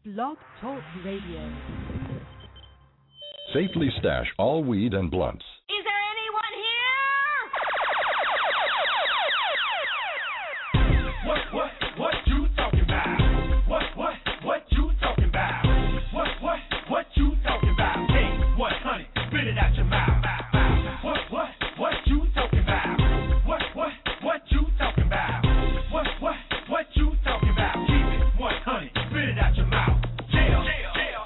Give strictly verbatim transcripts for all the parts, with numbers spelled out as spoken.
Blog Talk Radio. Safely stash all weed and blunts. Is there anyone here? What, what, what you talking about? What, what, what you talking about? What, what, what you talking about? K one hundred, spit it out your mouth. What, what, what you talking about? What, what, what you talking about? What, what, what you talking about? Keep it one hundred, spit it out your mouth. Jail, jail, jail.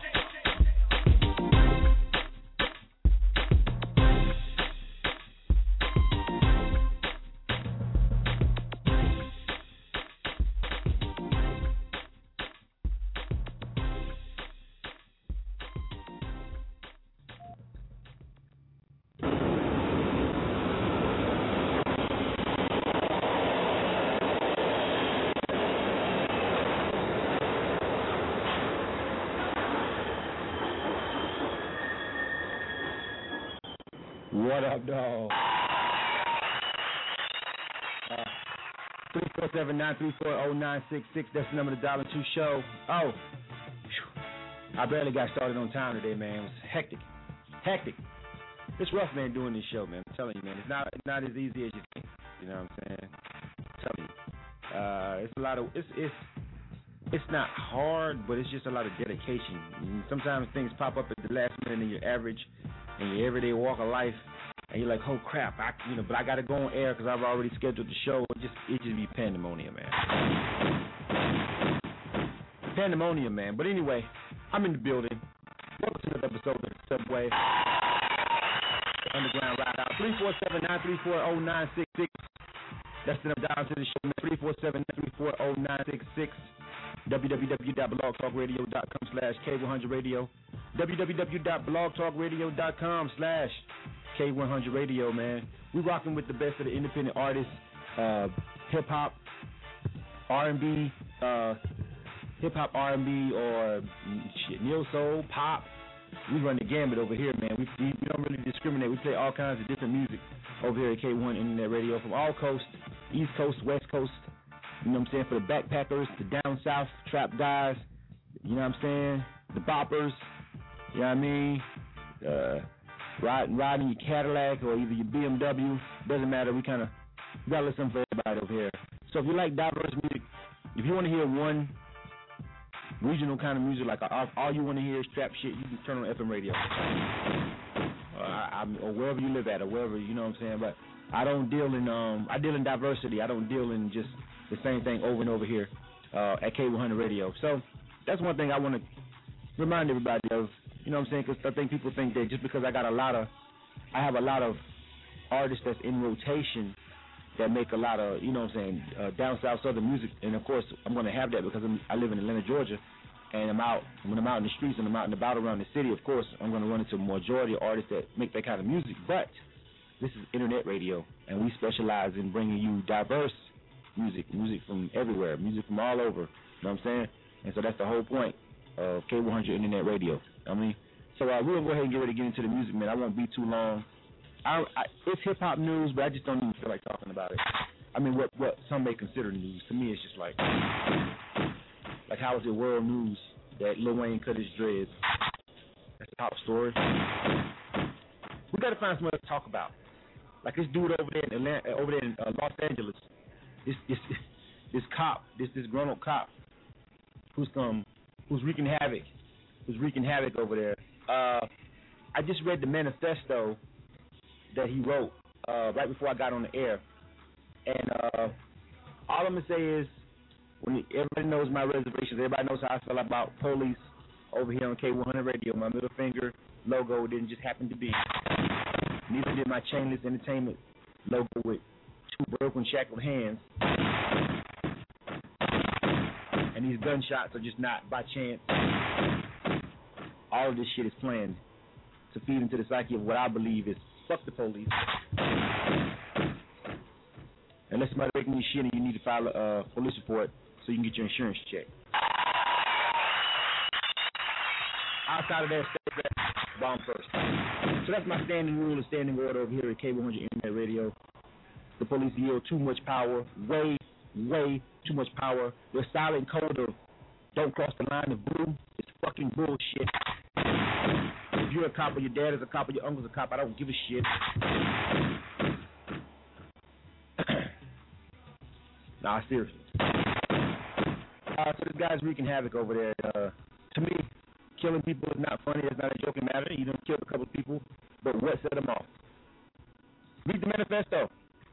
What up, dog? Uh, three four seven, nine three four, zero nine six six. That's the number of the Dollar Two Show. Oh, whew. I barely got started on time today, man. It was hectic. Hectic. It's rough, man, doing this show, man. I'm telling you, man. It's not it's not as easy as you think. You know what I'm saying? I'm telling you. Uh, it's a lot of, it's, it's, it's not hard, but it's just a lot of dedication. And sometimes things pop up at the last minute in your average and your everyday walk of life, and you're like, oh crap, I, you know, but I got to go on air because I've already scheduled the show. It just, it just be pandemonium, man. Pandemonium, man. But anyway, I'm in the building. Welcome to another episode of the Subway Underground Ride Out. three four seven, nine three four, zero nine six six. That's the number down to the show, man. three four seven, nine three four, zero nine six six. w w w dot blog talk radio dot com slash K one hundred radio. w w w dot blog talk radio dot com slash K one hundred radio, man. We rocking with the best of the independent artists, uh, hip hop, R and B, uh, hip hop, R and B, or shit, neo soul, pop. We run the gambit over here, man. We, we we don't really discriminate. We play all kinds of different music over here at K one Internet Radio from all coasts, East Coast, West Coast. You know what I'm saying? For the backpackers, the down south trap guys. You know what I'm saying? The boppers. You know what I mean? Uh, riding, riding your Cadillac or either your B M W. Doesn't matter. We kind of got a little something for everybody over here. So if you like diverse music, if you want to hear one regional kind of music, like all, all you want to hear is trap shit, you can turn on F M radio. Uh, I, I, or wherever you live at, or wherever, you know what I'm saying? But I don't deal in, um, I deal in diversity. I don't deal in just the same thing over and over here uh, at K one hundred radio. So that's one thing I want to remind everybody of. You know what I'm saying? Because I think people think that just because I got a lot of, I have a lot of artists that's in rotation that make a lot of, you know what I'm saying, uh, down south southern music. And of course, I'm going to have that because I'm, I live in Atlanta, Georgia, and I'm out, when I'm out in the streets and I'm out and about around the city, of course, I'm going to run into a majority of artists that make that kind of music. But this is internet radio, and we specialize in bringing you diverse music, music from everywhere, music from all over. You know what I'm saying? And so that's the whole point of K one hundred Internet Radio. I mean, so uh, we're going to go ahead and get ready to get into the music, man. I won't be too long. I, I, it's hip-hop news, but I just don't even feel like talking about it. I mean, what, what some may consider news. To me, it's just like, like how is it world news that Lil Wayne cut his dreads? That's the top story. We got to find something to talk about. Like this dude over there in Atlanta, over there in uh, Los Angeles, this this this cop, this this grown-up cop, who's um who's wreaking havoc, who's wreaking havoc over there. Uh, I just read the manifesto that he wrote uh, right before I got on the air, and uh, all I'm gonna say is, when everybody knows my reservations, everybody knows how I feel about police over here on K one hundred Radio. My middle finger logo didn't just happen to be. Neither did my Chainless Entertainment logo with two broken, shackled hands. And these gunshots are just not by chance. All of this shit is planned to feed into the psyche of what I believe is fuck the police. Unless somebody making you shit and you need to file a uh, police report so you can get your insurance checked. Outside of that, stay back, bomb first. So that's my standing rule and standing order over here at K one hundred Internet Radio. The police yield too much power, way, way too much power. Their silent code of Don't cross the line of blue. It's fucking bullshit. If you're a cop or your dad is a cop or your uncle's a cop, I don't give a shit. Nah, seriously. Uh, so this guy's wreaking havoc over there. Uh, to me, killing people is not funny. It's not a joking matter. You done killed a couple of people, but what set them off? Read the manifesto.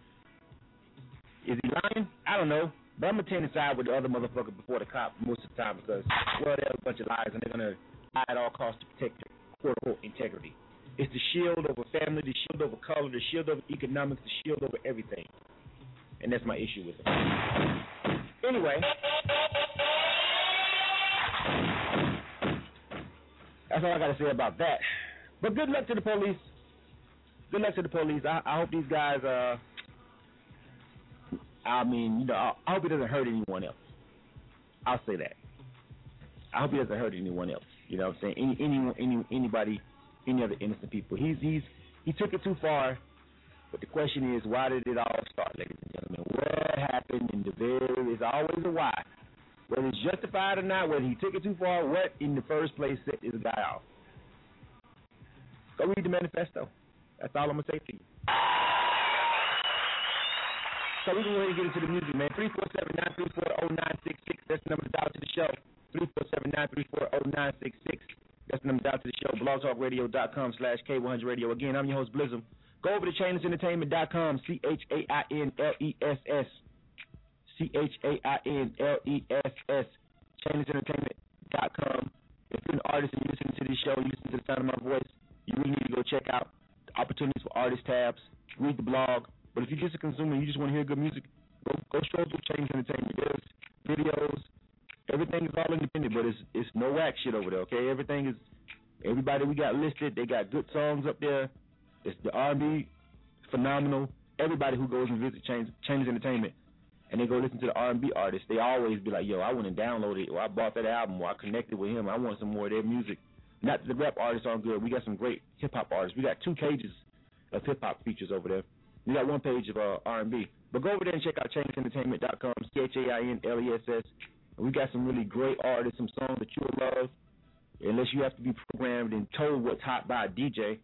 Is he lying? I don't know. But I'm going to tend to side with the other motherfucker before the cop most of the time because, well, they're a bunch of lies and they're going to lie at all costs to protect their quote-unquote integrity. It's the shield over family, the shield over color, the shield over economics, the shield over everything. And that's my issue with it. Anyway. That's all I got to say about that. But good luck to the police. Good luck to the police. I, I hope these guys, uh, I mean, you know, I, I hope he doesn't hurt anyone else. I'll say that. I hope he doesn't hurt anyone else. You know what I'm saying? Any, any, any, anybody, any other innocent people. He's, he's, he took it too far. But the question is, why did it all start, ladies and gentlemen? What happened in the very, there's always a why. Whether it's justified or not, whether he took it too far, what in the first place set this guy off? Go read the manifesto. That's all I'm going to say to you. So we're going to go ahead and get into the music, man. three four seven, nine three four, zero nine six six. That's the number to dial to the show. three four seven, nine three four, zero nine six six. That's the number to dial to the show. blogtalkradio.com slash K one hundred radio. Again, I'm your host, Blizzum. Go over to chainless entertainment dot com, C H A I N L E S S. C H A I N L E S S. chainless entertainment dot com. If you're an artist and you listen to this show, you listen to the sound of my voice, you really need to go check out the opportunities for artist tabs, read the blog. But if you're just a consumer and you just want to hear good music, go go stroll through Chainless Entertainment. There's videos. Everything is all independent, but it's it's no whack shit over there, okay? Everything is, everybody we got listed, they got good songs up there. It's the R and B, phenomenal. Everybody who goes and visits Chainless Entertainment and they go listen to the R and B artists, they always be like, yo, I went and downloaded it, or I bought that album, or I connected with him. I want some more of their music. Not that the rap artists aren't good. We got some great hip-hop artists. We got two pages of hip-hop features over there. We got one page of uh, R and B. But go over there and check out chainless entertainment dot com, C H A I N L E S S. And we got some really great artists, some songs that you will love, unless you have to be programmed and told what's hot by a D J.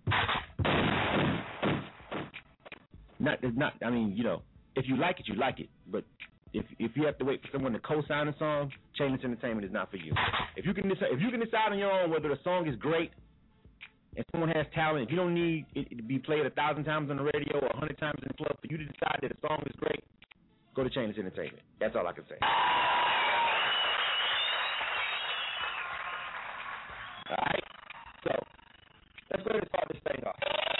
Not, not. I mean, you know, if you like it, you like it. But if if you have to wait for someone to co-sign a song, Chainless Entertainment is not for you. If you can decide, if you can decide on your own whether the song is great and someone has talent, if you don't need it to be played a thousand times on the radio or a hundred times in the club for you to decide that a song is great, go to Chainless Entertainment. That's all I can say. All right. So let's go ahead and start this thing off.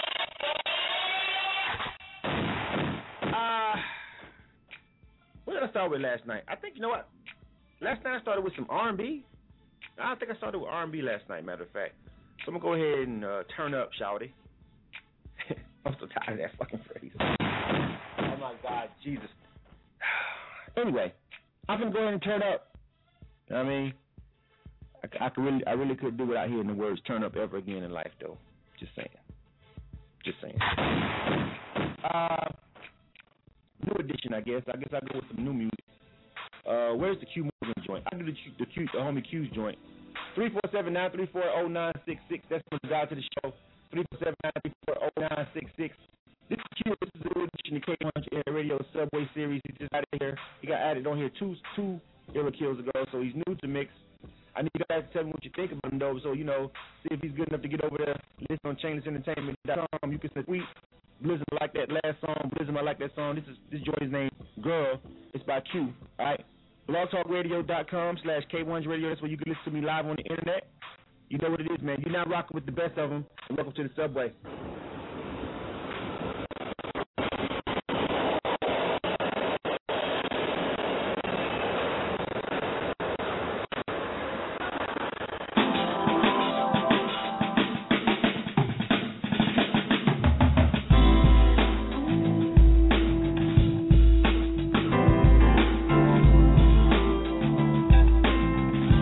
Uh, what did I start with last night? I think, you know what? Last night I started with some R and B. I think I started with R and B last night, matter of fact. So I'm going to go ahead and uh, turn up, shawty. I'm so tired of that fucking phrase. Oh, my God, Jesus. Anyway, I'm going to go ahead and turn up. You know what I mean? I, I, could really, I really could do without hearing the words turn up ever again in life, though. Just saying. Just saying. Uh, new edition, I guess. I guess I'll go with some new music. Uh, where's the Q moving joint? I do the, the, Q, the homie Q's joint. three four seven, nine three four, zero nine six six. That's the dial to the show. three four seven, nine three four, zero nine six six. This is Q. This is the new edition of K one hundred Radio Subway Series. He just added here. He got added on here two two Illa Kills ago, so he's new to mix. I need you guys to tell me what you think about him, though. So, you know, see if he's good enough to get over there. Listen on chainless entertainment dot com. You can send a tweet. Blizzum, I like that last song. Blizzum, I like that song. This is this joint is named Girl. It's by Q. All right. blogtalkradio.com slash K one hundred Radio. That's where you can listen to me live on the internet. You know what it is, man. You're now rocking with the best of them. And welcome to the Subway.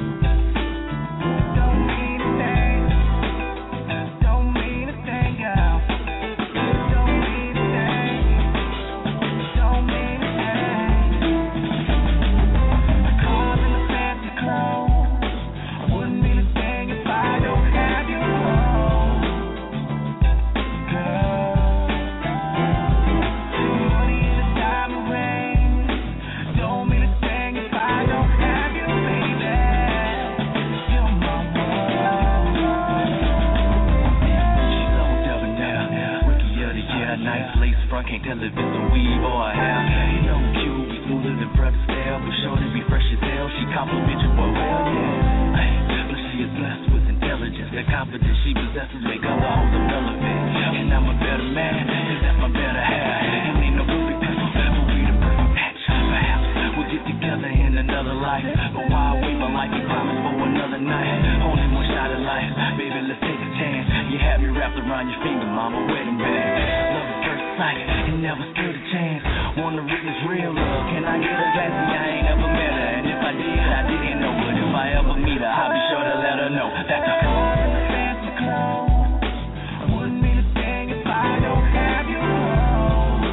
Don't mean a thing, girl. can't tell if it's a weave or a hair. You know cute, be smoother than Fred Astaire, but sure to be fresh as hell. She compliments you, boy, well, yeah. Ay, but she is blessed with intelligence. The confidence she possesses make other hoes irrelevant. And I'm a better man, cause that's my better half. And ain't no perfect pencil, but we the perfect match. Perhaps we'll get together in another life. But why wait my life? We promise for another night. Only one shot at life, baby, let's take a chance. You have me wrapped around your finger, mama, wedding band. Love at first sight, and never stood a chance. Wanna witness real love, can I get a glance? See, I ain't never met her, and if I did, I didn't know. But if I ever meet her, I'll be sure to let her know that the fancy clothes wouldn't mean a thing if I don't have you home.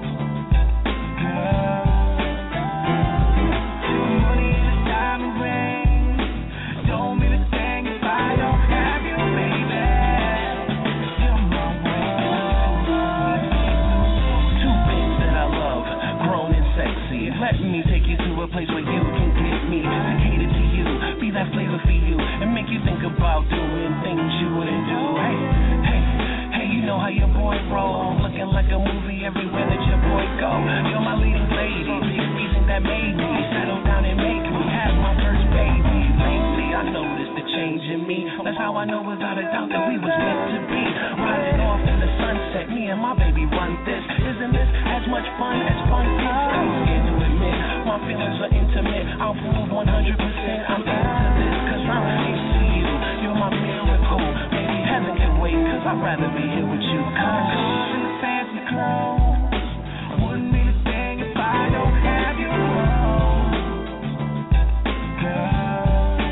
Girl, your money and a diamond ring don't mean a thing if I don't have you, baby. You're my world. Two things that I love, grown and sexy. Let me take you to a place where you can get me to cater to you, be that flavor for you, and make you think about doing things you wouldn't do. Hey, hey, hey, you know how your boy roll, looking like a movie everywhere that your boy go. You're my leading lady, big reason that made me settle down and make me have my first baby. Lately I noticed the change in me. That's how I know without a doubt that we was meant to be. Riding off in the sunset, me and my baby run this. Isn't this as much fun as fun is? I'm scared to admit my feelings are intimate. I'll prove one hundred percent I'm into this, cause I'm into you. You're my miracle. Maybe heaven can wait, cause I'd rather be here with you. Cause in the fancy clothes wouldn't mean a thing if I don't have you home. Girl,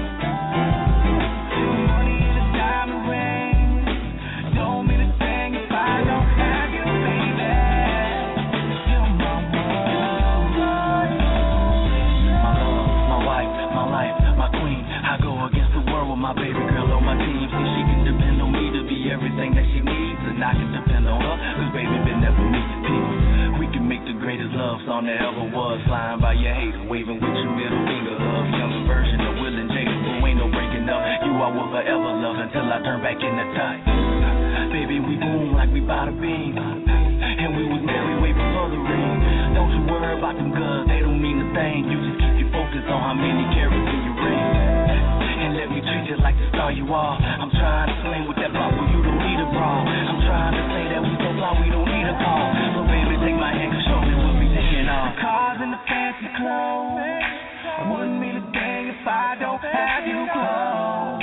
your money and a diamond ring don't mean a thing if I don't have you, baby. You're my world. My love, my wife, my life, my queen. I go against the world with my baby girl on my team. See, she can depend on me to be everything that she needs, and I can depend on her, cause baby been there for me. Peace. We can make the greatest love song there ever was. Flying by your hater, waving with your middle finger up. Younger version of Will and Jada, who ain't no breaking up. You I will forever love until I turn back in the tight. Baby, we boom like we bada bing, and we was married way before the ring. Don't you worry about them girls, they don't mean a thing. You just keep your focus on how many carats in your ring, and let me treat you like the star you are. I'm trying to sling with that bop where you don't need a bra. I'm trying to say that we so fly we don't need a call. So baby, take my hand and show me what we taking off. Cars and the fancy clothes wouldn't mean a thing if I don't have you close.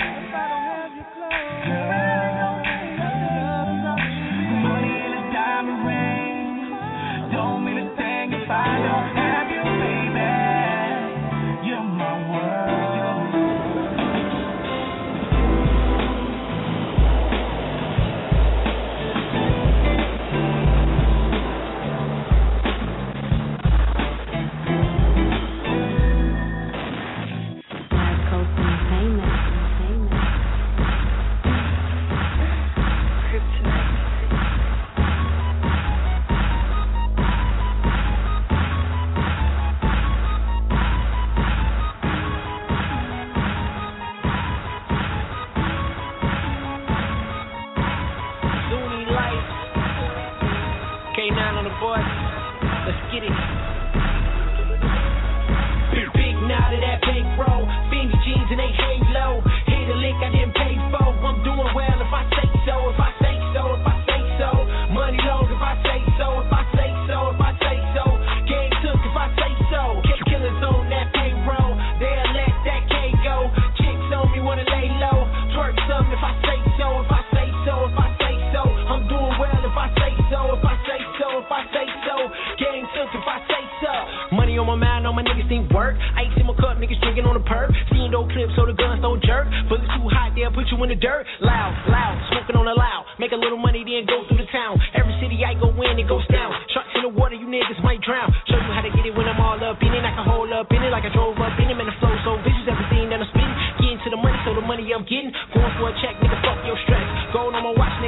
Girl, money and a diamond ring don't mean a thing if I don't have you, baby. You're my world.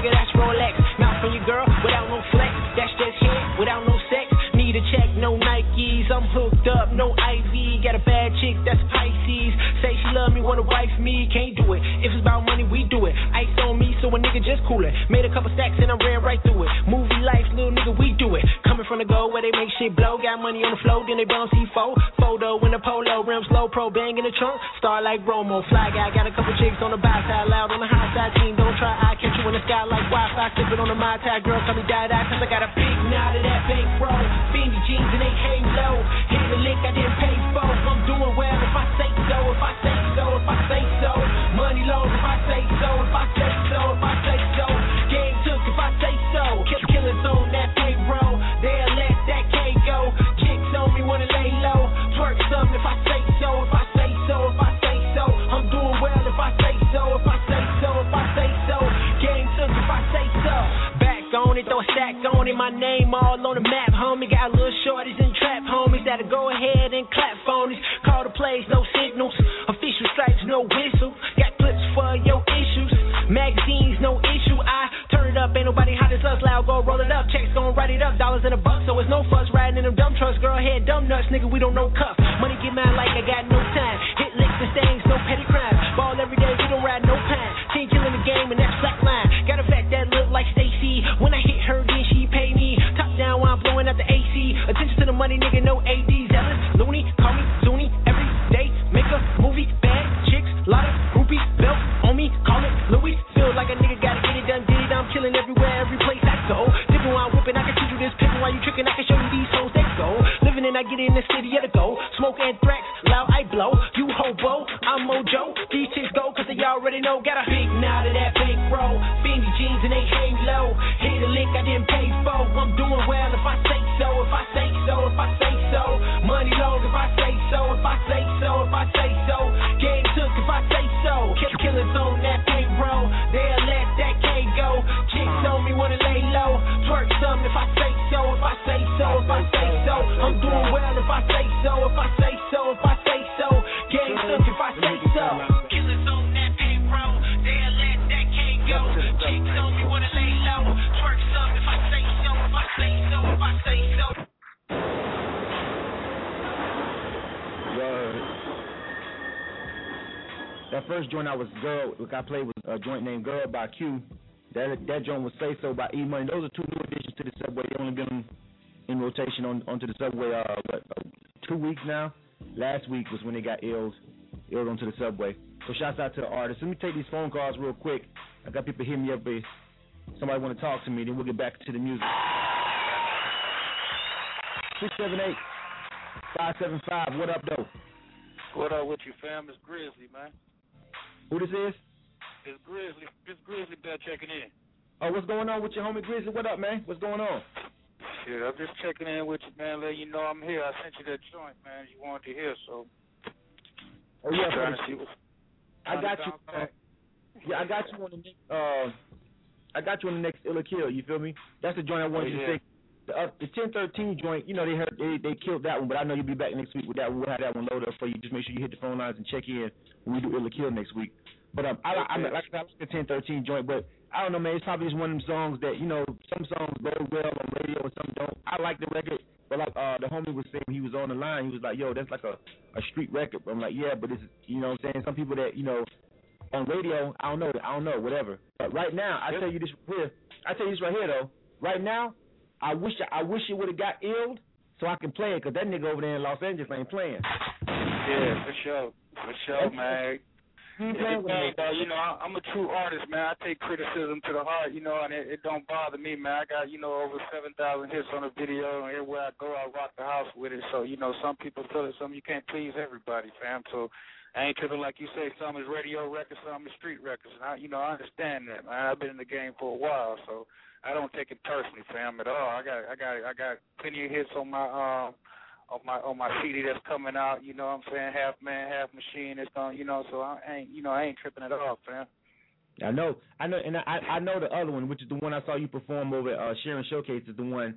Without no flex, that's just hit, without no sex. Need a check, no Nikes, I'm hooked up, no I V. Got a bad chick, that's a Pisces. Say she love me, wanna wife me, can't do it. If it's about money, we do it. Ice on me, so a nigga just cool it. Made a couple stacks and I ran right through it. Movie life, little nigga, we do it. Coming from the go where they make shit blow. Got money on the floor, then they bounce C four. Photo in the polo, rims low, pro bang in the trunk. Star like Romo, fly guy. Got a couple chicks on the buy side, loud on the high side. Team, don't try, I catch you in the sky like Wi-Fi. Sipping on the Mai Tai, girl, call me die-die, cause I got a big knot of that bankroll. Fendi jeans and they hang low. Hit the lick I didn't pay for. I'm doing well if I say so, if I say so, if I say so. Money low if I say so, if I say so, if I say so. Game took if I say so. Kill killers on that payroll. They'll let that K go. Chicks on me wanna lay low. Twerk something if I say so, if I say so, if I say so. I'm doing well if I say so, if I say so, if I say so. Game took if I say so. Back on it, throw a stack on it. My name all on the map, homie. Got little shorties and trap homies that'll go ahead and clap phonies. Call the plays, no signals. Official stripes, no whistle. Got clips for your issues. Magazines, no issue. I turn it up, ain't nobody hot as us. Loud, go roll it up. Checks gon' write it up. Dollars in a buck, so it's no fuss riding in them dumb trucks. Girl head, dumb nuts, nigga, we don't know cuff. Money get mine like I got no time. Hit licks and stains, no petty crimes. Ball every day, we don't ride no pine. Team killing the game, and that's flat line. Got a fact that look like Stacy. When I hit her, then she pay me. Top down while I'm blowing out the A C. Attention to the money, nigga, no A Ds. Ellis, Looney, call me Zuni. Every day, make a movie. Bad chicks, lot of groupies. Belt on me, call it Louis. Feel like a nigga gotta get it done, did it. I'm killing everywhere, every place I go. Dipping while I'm whipping, I can teach you this. Pippin' while you tricking, I can show you these hoes that go. Living in, I get in the city of the go. Smoke anthrax, loud I blow. You hobo, I'm Mojo. These chicks go, cause they already know. Got a big knot of that bankroll. Fendi jeans and they hang low. Hit a lick I didn't pay for. I'm doing well if I say so, if I say so, if I say so. Money low if I say so, if I say so, if I say so. Game took if I say so. Kill killers on that payroll. They'll let that K go. Chicks on me wanna lay low. Twerk something if I say so, if I say so, if I say so. I'm doing well if I say so, if I say so, if I say so. Game took if I say so. Killers on that payroll. They'll let that K go. Chicks on me wanna lay low. Twerk something if I say so, if I say so, if I say so. Word. That first joint I was Girl, look, I played with a joint named Girl by Q. That that joint was Say So by E Money. Those are two new additions to the Subway. They only been in rotation on onto the Subway uh what uh, two weeks now. Last week was when they got illed, illed onto the Subway. So shouts out to the artists. Let me take these phone calls real quick. I got people hitting me up if somebody want to talk to me. Then we'll get back to the music. Six seven eight five seven five. What up, though? What up with you, fam? It's Grizzly, man. Who this is? It's Grizzly. It's Grizzly Bear checking in. Oh, what's going on with your homie Grizzly? What up, man? What's going on? Shit, I'm just checking in with you, man. Letting you know I'm here. I sent you that joint, man. You wanted to hear, so. Oh yeah, trying to see what's, I got you. Uh, yeah, I got you on the next. Uh, I got you on the next Illa Kill. You feel me? That's the joint I wanted oh, you yeah. to say. The, uh, the ten thirteen joint, you know, they heard they they killed that one, but I know you'll be back next week with that. We'll have that one loaded up for you. Just make sure you hit the phone lines and check in when we do Illa Kill next week. But um, I, I, I like I like the ten thirteen joint, but I don't know, man. It's probably just one of them songs that, you know, some songs go well on radio and some don't. I like the record, but like uh, the homie was saying when he was on the line, he was like, "Yo, that's like a, a street record." I'm like, "Yeah, but it's, you know what I'm saying, some people that, you know, on radio, I don't know, I don't know, whatever." But right now, I tell you this here, I tell you this right here though. Right now, I wish I wish it would have got illed so I can play it, because that nigga over there in Los Angeles ain't playing. Yeah, for sure, for sure, man. Yeah, though, you know, I'm a true artist, man. I take criticism to the heart, you know, and it, it don't bother me, man. I got, you know, over seven thousand hits on the video, and everywhere I go, I rock the house with it. So, you know, some people feel it, some you can't please everybody, fam. So I ain't tripping like you say. Some is radio records, some is street records. And I, you know, I understand that, man. I've been in the game for a while, so I don't take it personally, fam, at all. I got, I got, I got plenty of hits on my, um. on my on my C D that's coming out, you know what I'm saying, half man, half machine, it's going, you know, so I ain't, you know, I ain't tripping at all, fam. I know, I know, and I I know the other one, which is the one I saw you perform over at uh, Sharon Showcase, is the one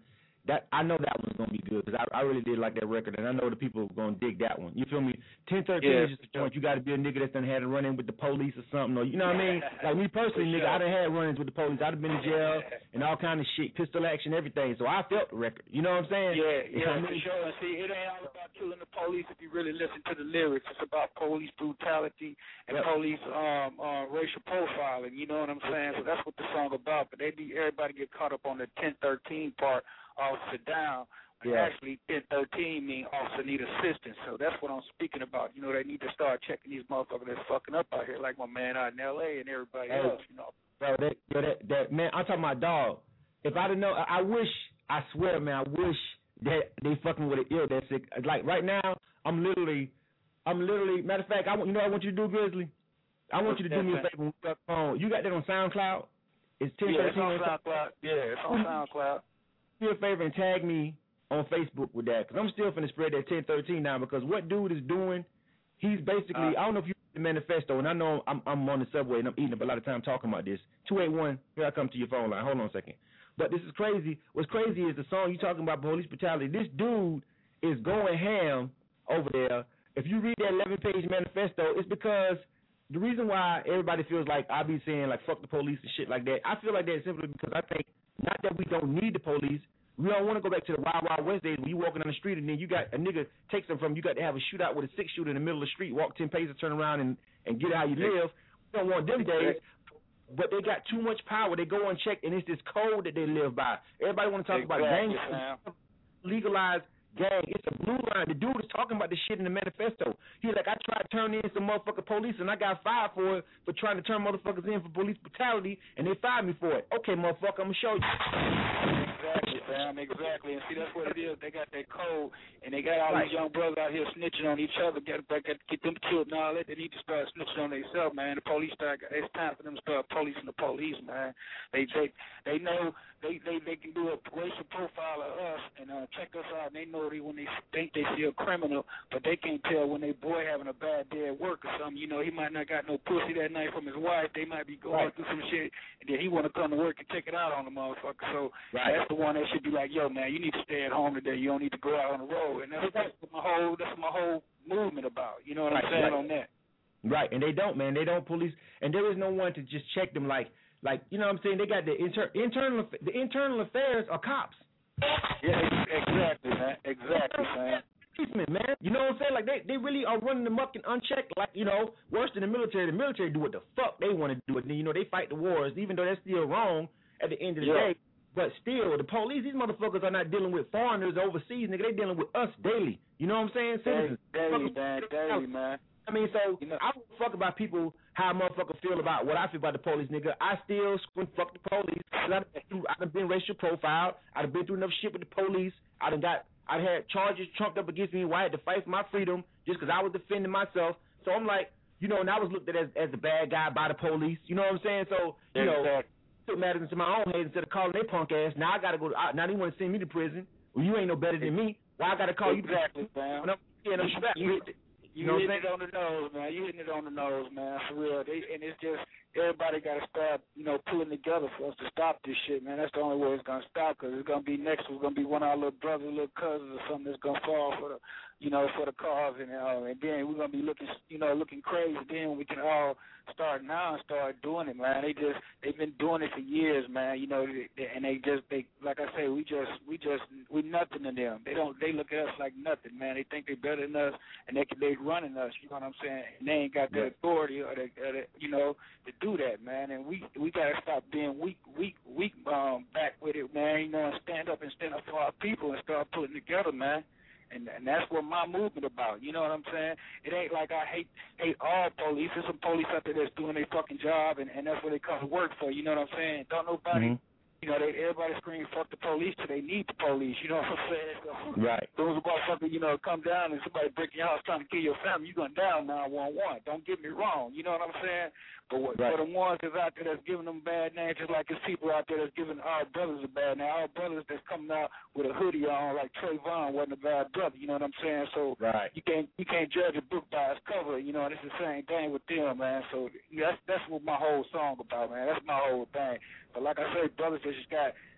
that I know that one's gonna be good because I, I really did like that record, and I know the people are gonna dig that one. You feel me? ten thirteen Yeah, is just a joint. You got to be a nigga that's done had a run in with the police or something, or you know what I mean? Like me personally, nigga, I done had run-ins with the police. I'd have been in jail and all kind of shit, pistol action, everything. So I felt the record. You know what I'm saying? Yeah, You know yeah, what I for mean? sure. And see, it ain't all about killing the police if you really listen to the lyrics. It's about police brutality and Yep. police um, uh, racial profiling. You know what I'm saying? So that's what the song about. But they be everybody get caught up on the ten thirteen part, officer down. But Yeah. actually, ten thirteen mean officer need assistance. So that's what I'm speaking about. You know, they need to start checking these motherfuckers that's fucking up out here, like my man out in L A and everybody Hey. else. You know. Bro, that, yo, that, that man, I'm talking about dog. If I didn't know, I, I wish, I swear, man, I wish that they fucking with an ill that sick. Like right now, I'm literally, I'm literally. Matter of fact, I want you know what I want you to do, Grizzly. I want you to do me a favor when we got the phone. You got that on SoundCloud? It's ten Yeah, it's thirteen. on SoundCloud. Yeah, it's on SoundCloud. Do me a favor and tag me on Facebook with that, because I'm still finna spread that ten thirteen now. Because what dude is doing, he's basically, Uh, I don't know if you read the manifesto, and I know I'm I'm on the subway and I'm eating up a lot of time talking about this. two eight one, here I come to your phone line. Hold on a second. But this is crazy. What's crazy is the song you talking about police brutality. This dude is going ham over there. If you read that eleven-page manifesto, it's because the reason why everybody feels like I be saying like fuck the police and shit like that. I feel like that simply because I think not that we don't need the police. We don't want to go back to the Wild Wild West days when you walking on the street and then you got a nigga takes them from you got to have a shootout with a six shooter in the middle of the street, walk ten paces, turn around and, and get how you live. We don't want them days. But they got too much power. They go unchecked, and it's this code that they live by. Everybody want to talk about Exactly, gang, Sam. legalized gang. It's a blue line. The dude is talking about this shit in the manifesto. He's like, I tried to turn in some motherfucking police, and I got fired for it for trying to turn motherfuckers in for police brutality, and they fired me for it. Okay, motherfucker, I'm going to show you. Exactly, Sam, exactly. And see, that's what it is. They got that code, and they got all Right. these young brothers out here snitching on each other. Got to get, get them killed and all that. They need to start snitching on themselves, man. The police start. It's time for them to start policing the police, man. They they they know they they, they can do a racial profile of us and uh, check us out. And they know they when they think they see a criminal, but they can't tell when they boy having a bad day at work or something. You know, he might not got no pussy that night from his wife. They might be going Right. through some shit, and then he want to come to work and take it out on the motherfucker. So Right. that's the one that should be like, yo, man, you need to stay at home today. You don't need to go out on the road. And that's, that's what my whole that's what my whole movement about. You know what Right, I'm saying right. on that? Right, and they don't, man. They don't police, and there is no one to just check them like, like you know what I'm saying? They got the inter, internal, the internal affairs are cops. Yeah, ex- exactly, man. Exactly, man. Policemen, man. You know what I'm saying? Like, they, they really are running them up and unchecked, like, you know, worse than the military. The military do what the fuck they want to do. And, you know, they fight the wars, even though that's still wrong at the end of the Yeah. day. But still, the police, these motherfuckers are not dealing with foreigners overseas, nigga. They dealing with us daily. You know what I'm saying? Daily, Citizens. daily, man. Daily, man. I mean, so You know- I don't fuck about people how a motherfucker feel about what I feel about the police, nigga. I still squint fuck the police. Cause I done been through, I done been racial profiled. I done been through enough shit with the police. I done got, I had charges trumped up against me where I had to fight for my freedom just because I was defending myself. So I'm like, you know, and I was looked at as as the bad guy by the police. You know what I'm saying? So you know, Exactly. took matters into my own hands instead of calling their punk ass. Now I gotta go. To, I, now they want to send me to prison. Well, you ain't no better than me. Why I gotta call Exactly, you? man. When I'm, yeah, no, You, you You know what hitting I'm it on the nose, man. You hitting it on the nose, man, for real. They, and it's just everybody got to start, you know, pulling together for us to stop this shit, man. That's the only way it's gonna stop. Cause it's gonna be next. It's gonna be one of our little brothers, little cousins, or something that's gonna fall for the, you know, for the cause, and uh, and then we're gonna be looking, you know, looking crazy. Then we can all start now and start doing it, man. They just they've been doing it for years, man. You know, they, they, and they just they like I say, we just we just we nothing to them. They don't they look at us like nothing, man. They think they better than us, and they can they running us. You know what I'm saying? And they ain't got the Right. authority or the, or the you know to do that, man. And we we gotta stop being weak weak weak um back with it, man. You know, and stand up and stand up for our people and start putting together, man. And, and that's what my movement about. You know what I'm saying? It ain't like I hate hate all police. There's some police out there that's doing their fucking job, and, and that's what they come to work for. You know what I'm saying? Don't nobody, Mhm. you know, they everybody scream fuck the police till they need the police. You know what I'm saying? So, Right. those motherfuckers, you know, come down and somebody break your house trying to kill your family, you gonna dial nine one one. Don't get me wrong. You know what I'm saying? But what, Right. for the ones that's out there that's giving them bad names, just like there's people out there that's giving our brothers a bad name. Our brothers that's coming out with a hoodie on, like Trayvon wasn't a bad brother. You know what I'm saying? So Right. you can't you can't judge a book by its cover. You know, and it's the same thing with them, man. So that's that's what my whole song about, man. That's my whole thing. But like I said, brothers that just got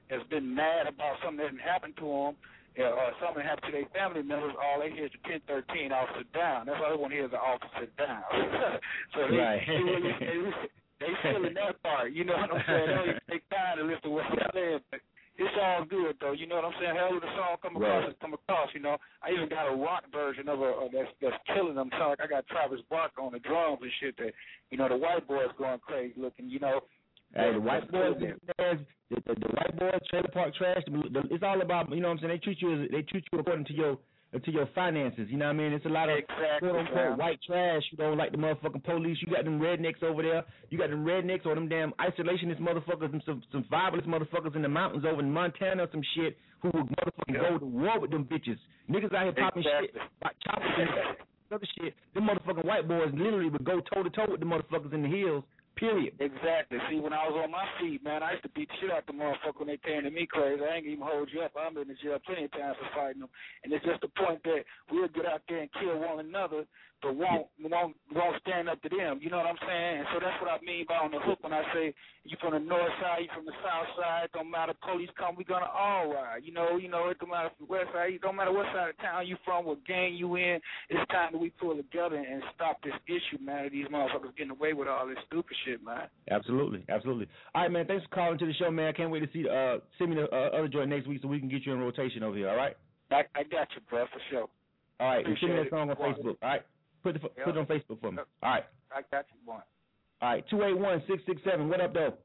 has been mad about something that didn't happen to them, uh, or something that happened to their family members, all they hear is the ten thirteen officer down. That's all they want to hear is the officer down. So they, right. they, really, they, they feeling that part. You know what I'm saying? They don't even take time to listen to what I'm saying. But it's all good though. You know what I'm saying? Hell, the song come across, right. come across. You know, I even got a rock version of a uh, that's that's killing them. Sound like I got Travis Barker on the drums and shit. That you know the white boys going crazy looking. You know. Hey, the white boys, the, the, the white boys, trailer park trash. The, the, it's all about, you know what I'm saying. They treat you as they treat you according to your to your finances. You know what I mean? It's a lot of exactly, quote unquote white trash. You don't like the motherfucking police. You got them rednecks over there. You got them rednecks or them damn isolationist motherfuckers, them some some survivalist motherfuckers in the mountains over in Montana or some shit who would motherfucking yeah. go to war with them bitches. Niggas out here popping exactly. shit, like choppers and other shit. Them motherfucking white boys literally would go toe to toe with the motherfuckers in the hills. Period. Exactly. See, when I was on my feet, man, I used to beat the shit out the motherfucker when they came to me crazy. I ain't even hold you up. I've been in jail plenty of times for fighting them. And it's just the point that we'll get out there and kill one another, but won't won't won't stand up to them. You know what I'm saying? And so that's what I mean by on the hook when I say you from the north side, you from the south side. Don't matter, police come, we gonna all ride. You know, you know, it don't matter from the west side. It don't matter what side of town you from, what gang you in. It's time that we pull together and stop this issue, man. These motherfuckers getting away with all this stupid shit, man. Absolutely, absolutely. All right, man. Thanks for calling to the show, man. I can't wait to see. Uh, send me the uh, other joint next week so we can get you in rotation over here. All right. I, I got you, bro, for sure. All right, Appreciate send me that song on it. Facebook. All right, put the, yep. put it on Facebook for me. All right. I got you, boy. All right, two eight one six six seven. What up, though?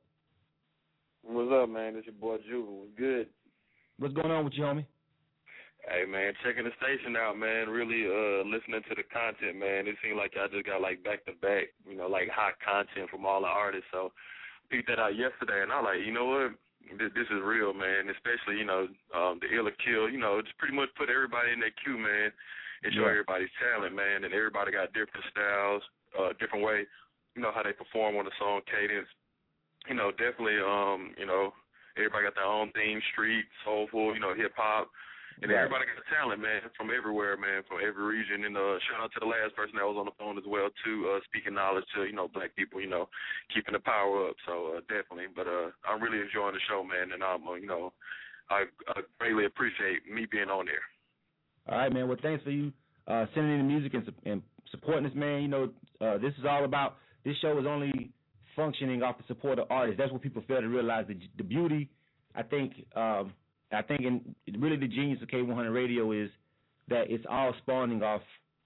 What's up, man? This your boy Juven. What's good? What's going on with you, homie? Hey, man, checking the station out, man. Really uh, listening to the content, man. It seems like y'all just got, like, back-to-back, you know, like, hot content from all the artists. So picked that out yesterday, and I like, you know what? This, this is real, man, especially, you know, um, the Ill or Kill. You know, just pretty much put everybody in that queue, man, and show yeah. everybody's talent, man. And everybody got different styles, uh, different way, you know, how they perform on the song cadence. You know, definitely, um, you know, everybody got their own theme, street, soulful, you know, hip-hop. And right. everybody got talent, man, from everywhere, man, from every region. And uh, shout out to the last person that was on the phone as well, too, uh, speaking knowledge to, you know, black people, you know, keeping the power up. So uh, definitely. But uh, I'm really enjoying the show, man, and I'm, uh, you know, I, I greatly appreciate me being on there. All right, man. Well, thanks for you uh, sending in the music and, and supporting us, man. You know, uh, this is all about, this show is only functioning off the support of artists. That's what people fail to realize. The, the beauty, I think, um, I think in, really the genius of K one hundred Radio is that it's all spawning off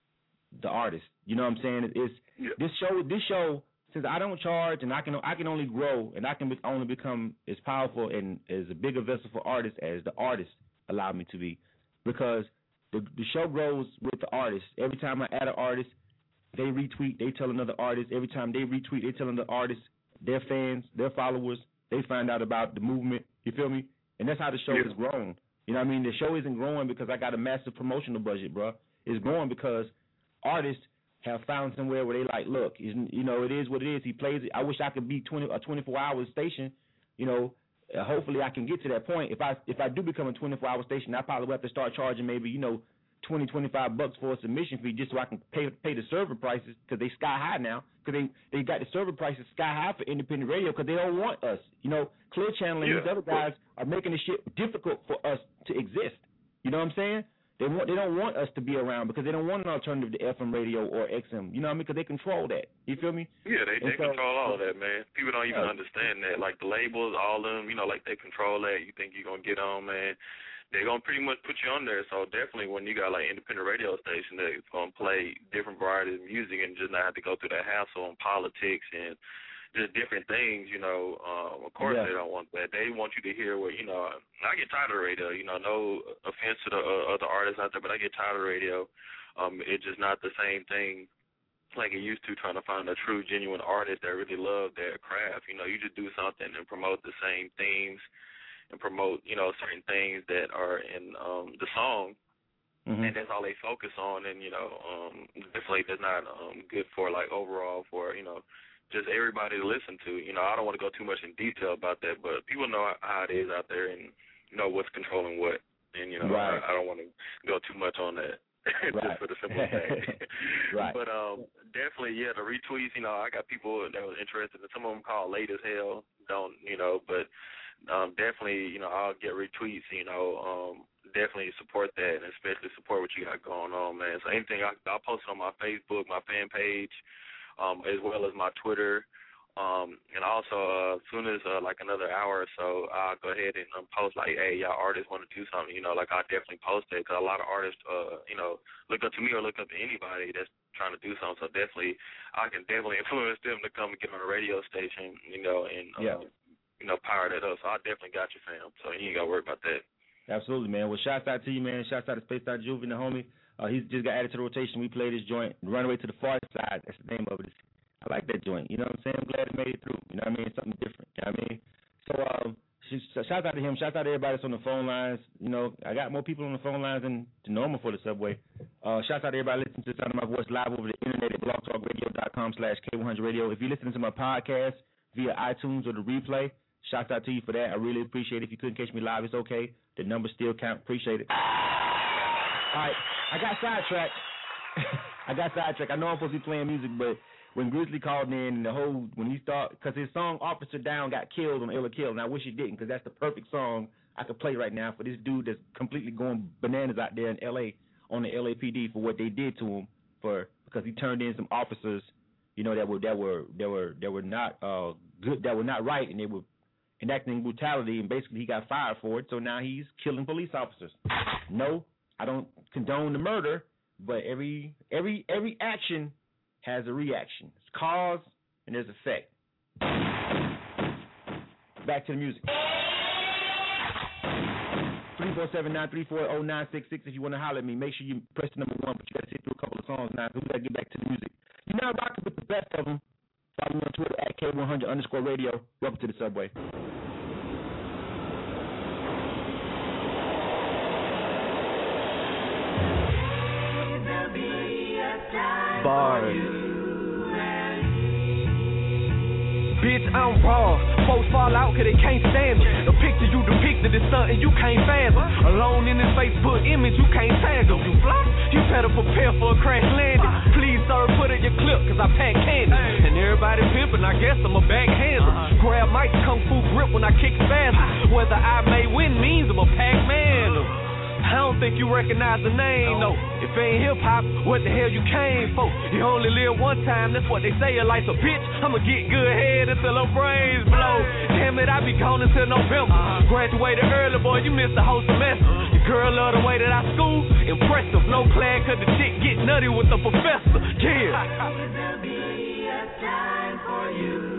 the artist. You know what I'm saying? It's yeah. this show. This show, since I don't charge and I can I can only grow and I can be, only become as powerful and as a bigger vessel for artists as the artist allowed me to be, because the the show grows with the artist. Every time I add an artist, they retweet, they tell another artist. Every time they retweet, they tell another artist, their fans, their followers, they find out about the movement. You feel me? And that's how the show yeah. has grown. You know what I mean? The show isn't growing because I got a massive promotional budget, bro. It's growing because artists have found somewhere where they like, look, you know, it is what it is. He plays it. I wish I could be twenty a twenty-four hour station. You know, uh, hopefully I can get to that point. If I if I do become a twenty-four hour station, I probably will have to start charging maybe, you know, twenty, twenty-five bucks for a submission fee just so I can pay pay the server prices, because they sky high now, because they, they got the server prices sky high for independent radio because they don't want us. You know, Clear Channel and yeah. these other guys are making the shit difficult for us to exist. You know what I'm saying? They want they don't want us to be around because they don't want an alternative to F M radio or X M. You know what I mean? Because they control that. You feel me? Yeah, they, they so, control all of that, man. People don't even yeah. understand that. Like the labels, all of them, you know, like they control that. You think you're going to get on, man. They're going to pretty much put you on there. So definitely when you got like independent radio station that's going to play different varieties of music and just not have to go through that hassle on politics and just different things, you know, um, of course yeah. they don't want that. They want you to hear what, you know, I get tired of radio, you know, no offense to the uh, other artists out there, but I get tired of radio. Um, it's just not the same thing like it used to, trying to find a true, genuine artist that really love their craft. You know, you just do something and promote the same themes and promote, you know, certain things that are in um, the song, mm-hmm. and that's all they focus on. And, you know, um, definitely that's not um, good for, like, overall for, you know, just everybody to listen to. You know, I don't want to go too much in detail about that, but people know how it is out there and know what's controlling what. And, you know, right. I, I don't want to go too much on that. Just right. for the simple fact. right. But um, definitely, yeah, the retweets, you know, I got people that was interested, and some of them call late as hell, don't, you know, but um, definitely, you know, I'll get retweets, you know, um, definitely support that, and especially support what you got going on, man. So anything, I, I'll post it on my Facebook, my fan page, um, as well as my Twitter. Um, and also, uh, as soon as, uh, like, another hour or so, I'll go ahead and um, post, like, hey, y'all artists want to do something, you know, like, I'll definitely post it, because a lot of artists, uh, you know, look up to me or look up to anybody that's trying to do something, so definitely, I can definitely influence them to come and get on a radio station, you know, and, uh, yeah. you know, power that up. So I definitely got you, fam, so you ain't got to worry about that. Absolutely, man. Well, shouts out to you, man. Shouts out to Space Out Juvie, the homie. Uh, he's just got added to the rotation. We played his joint, Runaway to the Far Side. That's the name of it. I like that joint. You know what I'm saying? I'm glad it made it through. You know what I mean? Something different. You know what I mean? So, um, shout out to him. Shout out to everybody that's on the phone lines. You know, I got more people on the phone lines than normal for the subway. Uh, shout out to everybody listening to the sound of my voice live over the internet at blogtalkradio.com slash K one hundred radio. If you're listening to my podcast via iTunes or the replay, shout out to you for that. I really appreciate it. If you couldn't catch me live, it's okay. The numbers still count. Appreciate it. All right, I got sidetracked. I got sidetracked. I know I'm supposed to be playing music, but when Grizzly called in and the whole, when he started, because his song Officer Down got killed on Illa Kill, and I wish he didn't, because that's the perfect song I could play right now for this dude that's completely going bananas out there in L A on the L A P D for what they did to him, for because he turned in some officers, you know, that were that were that were that were not uh good, that were not right, and they were enacting brutality, and basically he got fired for it. So now he's killing police officers. No, I don't condone the murder, but every every every action has a reaction. It's cause and there's effect. Back to the music. three four seven, nine three four, zero nine six six if you want to holler at me. Make sure you press the number one, but you got to sit through a couple of songs now, so we got to get back to the music. You're now rocking with the best of them. Follow me on Twitter at K one hundred underscore radio. Welcome to the subway. Bars. Bitch, I'm raw. Folks fall out cause they can't stand them. The picture you depicted is something you can't fathom. Alone in this Facebook image, you can't tag them. You fly? You better prepare for a crash landing. Please, sir, put in your clip cause I pack candy. And everybody pimping, I guess I'm a backhander. Grab Mike's kung fu grip when I kick spasms. Whether I may win means I'm a Pac-Man. I don't think you recognize the name, no. If it ain't hip-hop, what the hell you came for? You only live one time, that's what they say, your life's a bitch. I'ma get good head until her brains blow. Damn it, I be gone until November. Graduated early, boy, you missed the whole semester. Your girl love the way that I school, impressive. No class, cause the chick get nutty with the professor. Yeah. Will there be a time for you?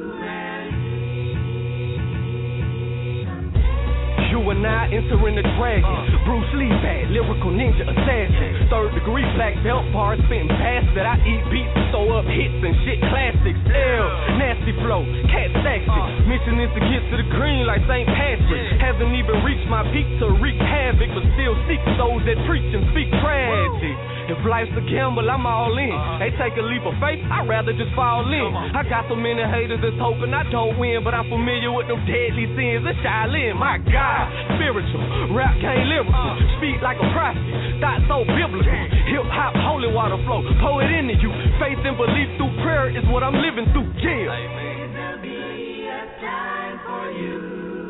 You and I entering the dragon. Bruce Lee bad, lyrical ninja assassin. Third degree black belt bars spitting past that. I eat beats to throw up hits and shit classics. L, nasty flow, cat sexy. Mission is to get to the green like Saint Patrick. Haven't even reached my peak to wreak havoc, but still seek those that preach and speak tragic. If life's a gamble, I'm all in. They take a leap of faith, I'd rather just fall in. I got so many haters that's hoping I don't win, but I'm familiar with them deadly sins of Shaolin. My God, spiritual, rap game lyrical, speak like a prophet, thought so biblical. Hip hop, holy water flow, pour it into you. Faith and belief through prayer is what I'm living through. Yeah. Will there be a time for you?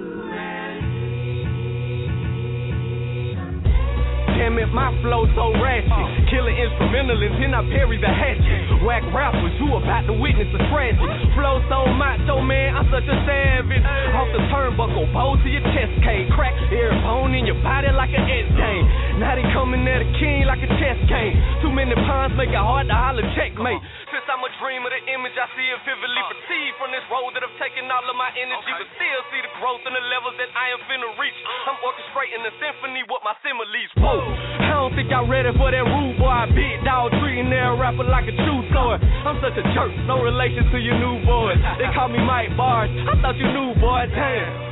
Damn it, my flow so ratchet. Killer instrumentalists, and I bury the hatchet. Whack rappers who about to witness a tragic. Flow so macho, man, I'm such a savage. Off the turnbuckle, bow to your chest cave. Crack every bone in your body like an S-game. Now they coming at a king like a chess game. Too many pawns make it hard to holler checkmate. Since I'm a dreamer, the image I see it vividly perceived. From this road that I've taken all of my energy, but still see the growth and the levels that I am finna reach. I'm orchestrating the symphony with my similes. Whoa. I don't think y'all ready for that rude boy. Big dog treating their rapper like a true sword. I'm such a jerk, no relation to your new boys. They call me Mike Bars. I thought you knew, boy. Damn.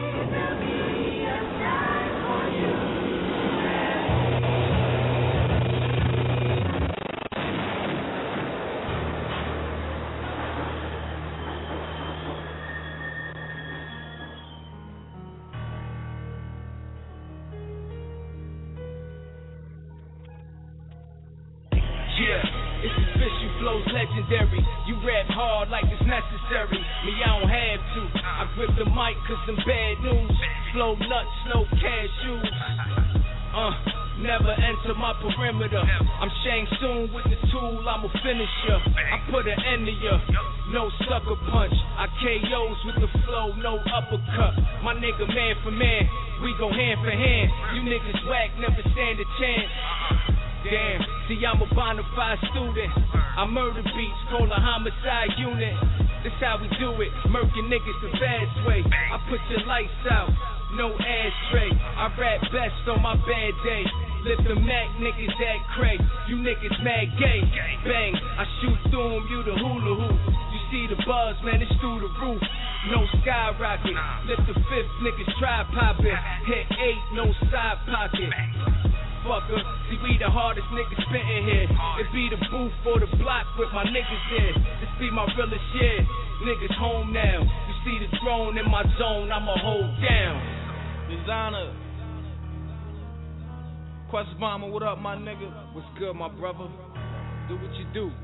flow's legendary. You rap hard like it's necessary. Me, I don't have to. I grip the mic cause some bad news. Flow nuts, no cashews. Uh, never enter my perimeter. I'm Shang Tsung with the tool, I'm a finisher. I put an end to ya. No sucker punch. I K Os with the flow, no uppercut. My nigga man for man, we go hand for hand. You niggas whack, never stand a chance. Damn, see I'm a bona fide student. I murder beats, call a homicide unit. This how we do it, murking niggas the fast way. I put your lights out, no ashtray. I rap best on my bad day. Lift the Mac, niggas act cray. You niggas mad gay. Bang, I shoot through 'em, you the hula hoop. You see the buzz, man, it's through the roof. No skyrocket. Lift the fifth, niggas try poppin'. Hit eight, no side pocket. Fucker, see we the hardest niggas spittin' here. It be the booth or the block with my niggas there. This be my realest shit. Niggas home now. You see the throne in my zone, I'ma hold down. Designer. Quest Bomber, what up, my nigga? What's good, my brother? Do what you do.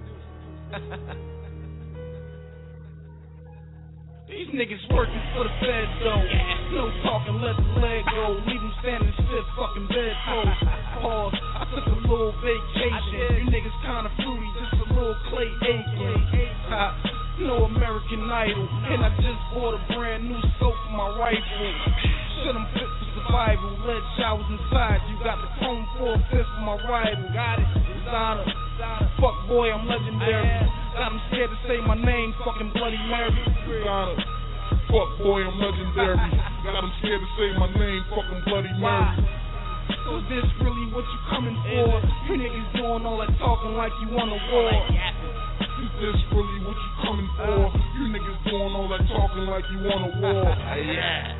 These niggas working for the feds, though. No talking, let the leg go. Leave them standing stiff, fucking bedpost. Pause, I took a little vacation. You niggas kinda fruity, just a little Clay Aiken. No American Idol, and I just bought a brand new scope for my rifle. Shit, I'm fit for survival. Lead showers inside, you got the chrome four fifth for my rival. Got it, designer. Fuck boy, I'm legendary. Got him scared to say my name, fucking Bloody Mary. Designer. Fuck boy, I'm legendary. Got him scared to say my name, fucking Bloody Mary. So is this really what you coming for? You niggas doing all that talking like you want a war. Is this really what you coming for? You niggas doing all that talking like you want a war. Yeah.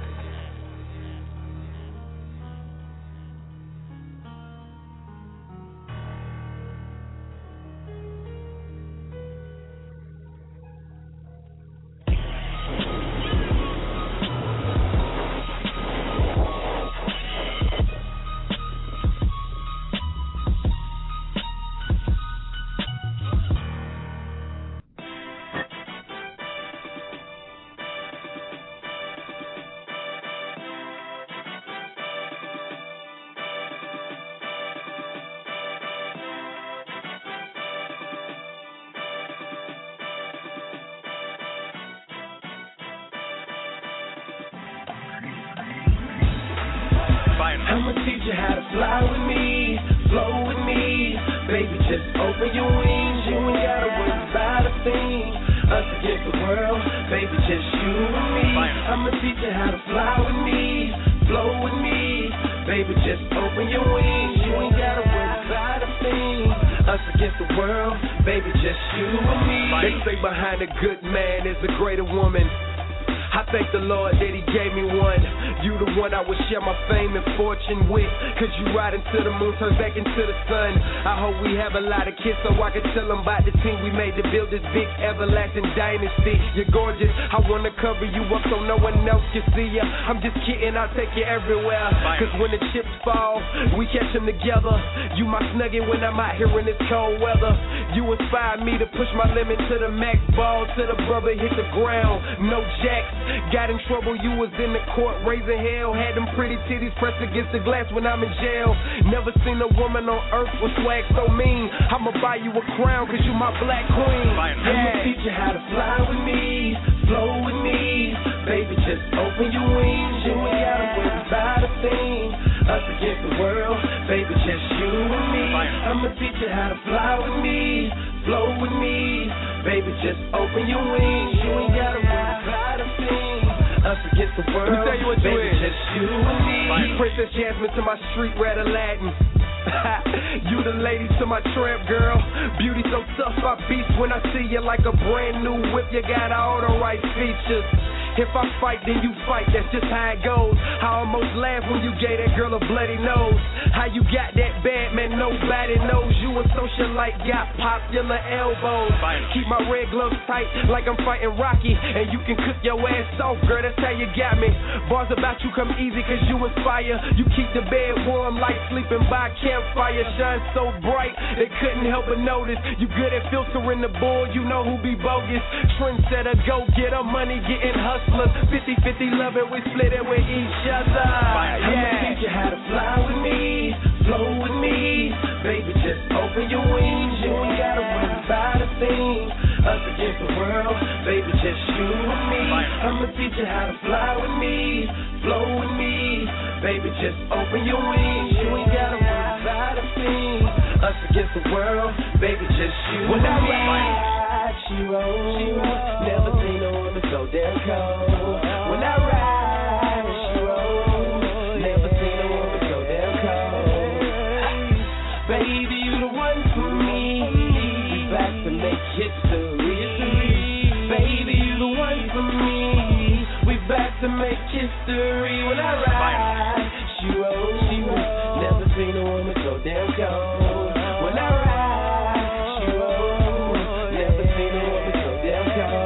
I'ma teach you how to fly with me, flow with me. Baby, just open your wings. You ain't gotta worry about a thing. Us against the world, baby, just you and me. I'ma teach you how to fly with me, flow with me. Baby, just open your wings. You ain't gotta worry about a thing. Us against the world, baby, just you and me. They say behind a good man is a greater woman. I thank the Lord that he gave me one. You the one I would share my fame and fortune with. Cause you ride into the moon, turn back into the sun. I hope we have a lot of kids so I can tell them about the team we made to build this big everlasting dynasty. You're gorgeous, I wanna cover you up so no one else can see ya. I'm just kidding, I'll take you everywhere. Cause when the chips fall, we catch them together. You my snuggie when I'm out here in this cold weather. You inspire me to push my limit to the max, ball to the brother hit the ground. No jacks. Got in trouble, you was in the court raising hell. Had them pretty titties pressed against the glass when I'm in jail. Never seen a woman on earth with swag so mean. I'ma buy you a crown cause you my black queen. Yeah. I'ma teach you how to fly with me, flow with me. Baby, just open your wings. You ain't gotta worry about a thing. Us against the world, baby, just you and me. I'ma teach you how to fly with me, flow with me. Baby, just open your wings. You ain't gotta worry about a thing. Us against the world, let me tell you what baby, you is. Just you and me. Princess Jasmine to my street rat Aladdin. You the lady to my tramp girl. Beauty so tough, I beast when I see you like a brand new whip. You got all the right features. If I fight, then you fight, that's just how it goes. I almost laughed when you gave that girl a bloody nose. How you got that bad, man, nobody knows. You a socialite, got popular elbows. Keep my red gloves tight like I'm fighting Rocky. And you can cook your ass off, girl, that's how you got me. Bars about you come easy cause you inspire. You keep the bed warm like sleeping by a campfire. Shine so bright, they couldn't help but notice. You good at filtering the bull, you know who be bogus. Trendsetter, go get her money, getting hustlers. fifty-fifty love it, we split it with each other. I'ma Yeah. teach you how to fly with me, flow with me. Baby, just open your wings. You ain't gotta worry about a thing. Us against the world, baby, just shoot with me. I'ma teach you how to fly with me, flow with me. Baby, just open your wings. You ain't gotta worry about a thing. Us against the world, baby, just shoot with me. Ride, she rolls. Never seen no woman so damn cold. When I ride, she rolls. Never seen no woman so damn cold. Baby, you the one for me. We back to make history. Baby, you the one for me. We back to make history. When I ride, she rolls. She rolls. Never seen a woman so damn cold. When I ride, she rolls. Never seen a woman so damn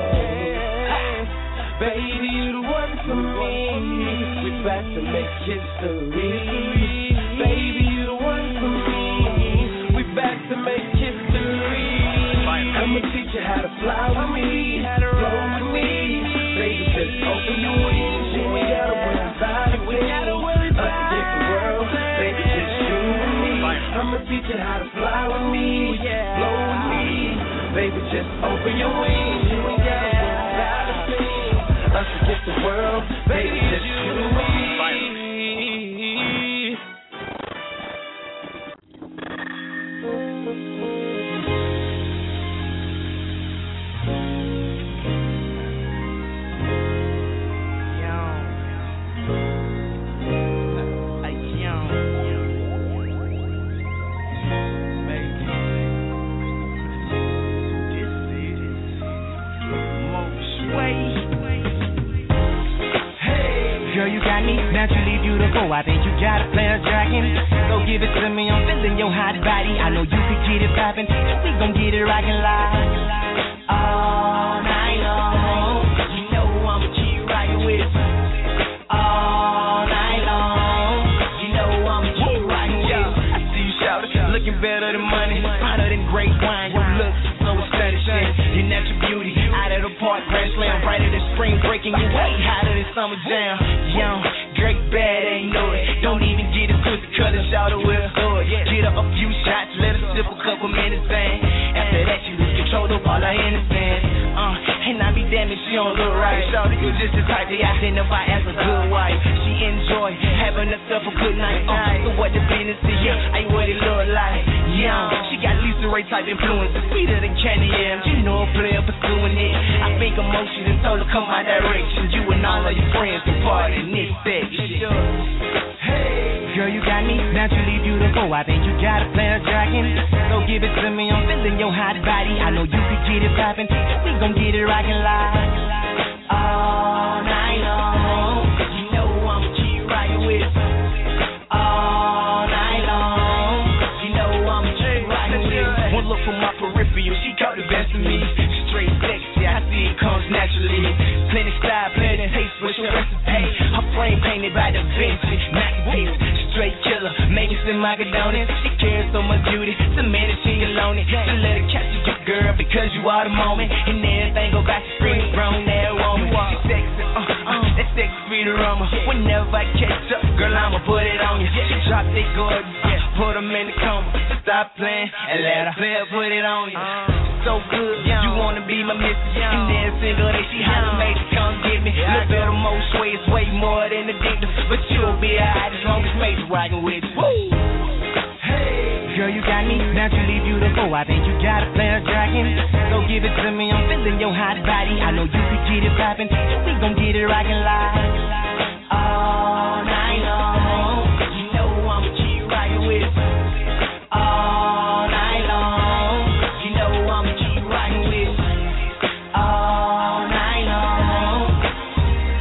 cold. Baby, you the one for me. We back to make history. Baby, you the one for me. We back to make history. I'ma teach you how to fly with me, flow with me. Baby, just open your wings. You ain't gotta worry about it. We gotta worry about it. Us against the world, baby, just shoot with me. I'ma teach you how to fly with me, flow with me. Baby, just open your wings. You ain't gotta worry about a thing. Us against the world, baby, just shoot with me. Girl, you got me naturally beautiful. I think you got a player dragon. Go give it to me, I'm feeling your hot body. I know you could get it poppin'. We gon' get it rockin' live all night long. You know I'm a G rockin' with all night long. You know I'm a G rockin' with. I see you shout, looking better than money, hotter than great wine. Your looks so aesthetic, your natural beauty out of the park, grand slam, brighter than spring breaking. You way hotter than summer jam. Young, great, bad, ain't know it. Don't even get it twisted, cut and shout it with a sword. Get her a few shots, let her sip a couple minutes, bang. After that, she lose control of all her innocence. Uh, and I be damn if she don't look right. Shawty, you just the type to identify as a good wife. She enjoy having herself a good night. Uh, so what the business is, yeah, I what it look like. Young, she got Lisa Ray type influence, sweeter than candy yams. You know a player pursuing it. I think emotion and told her come my direction. You and all of your friends can party in this section. Hey, girl, you got me naturally beautiful. I think you got a player dragon. So give it to me, I'm feeling your hot body. I know you could get it poppin'. We gon' get it rockin' live all night long. You know I'm a G rockin' with all night long. You know I'm a G rockin' with. One look from my peripheral, she caught the best of me. Straight sexy, I see it comes naturally. Plenty style, plenty taste, what's your recipe? Her frame painted by Da Vinci, masterpiece. Straight killer, making some macaroni. She cares so much beauty, the minute she alone it. So let her catch you, girl, because you are the moment. And everything go back to scream, grown that woman. She sexy, uh, uh, that sexy sweet aroma. Whenever I catch up, girl, I'ma put it on you. She drop that gorgeous, yeah, put them in the coma. Stop playing and let her play, put it on you. So good, you wanna be my missus. And then single day she holla, made it come get me. Little bit of more sway, it's way more than addictive. But you'll be alright as long as Major rockin' with you. Woo! Hey, girl, you got me naturally beautiful. I think you got a player dragon. So give it to me, I'm feeling your hot body. I know you could get it poppin'. We gon' get it rockin' live all night long. You know I'm a G rockin' with all night long. You know I'm a G rockin' with all night long.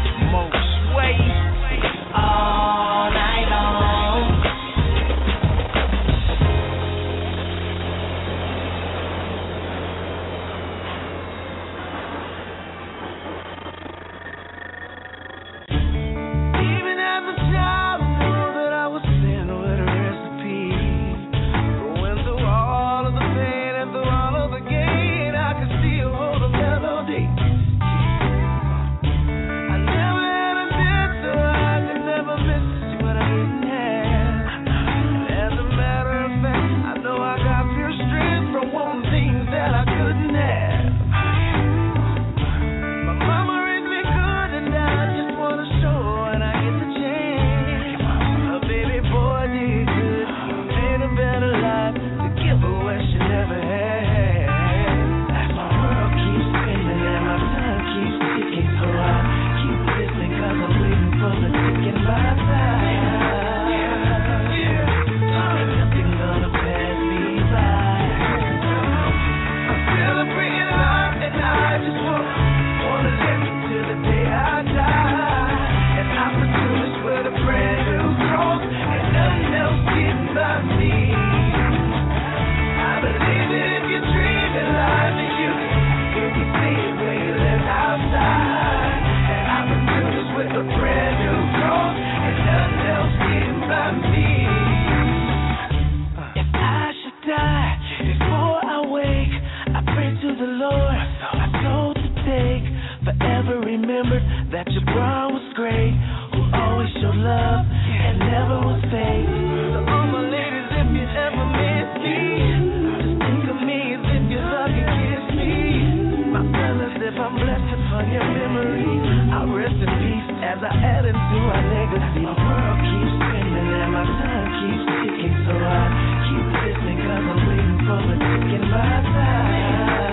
that your bro was great, who always showed love and never was fake. So all my ladies, if you ever miss me, just think of me as if you hug and kiss me. My fellas, if I'm blessed upon your memory, I'll rest in peace as I add into our legacy. My world keeps spinning and my time keeps ticking, so I keep listening cause I'm waiting for the tick in my time.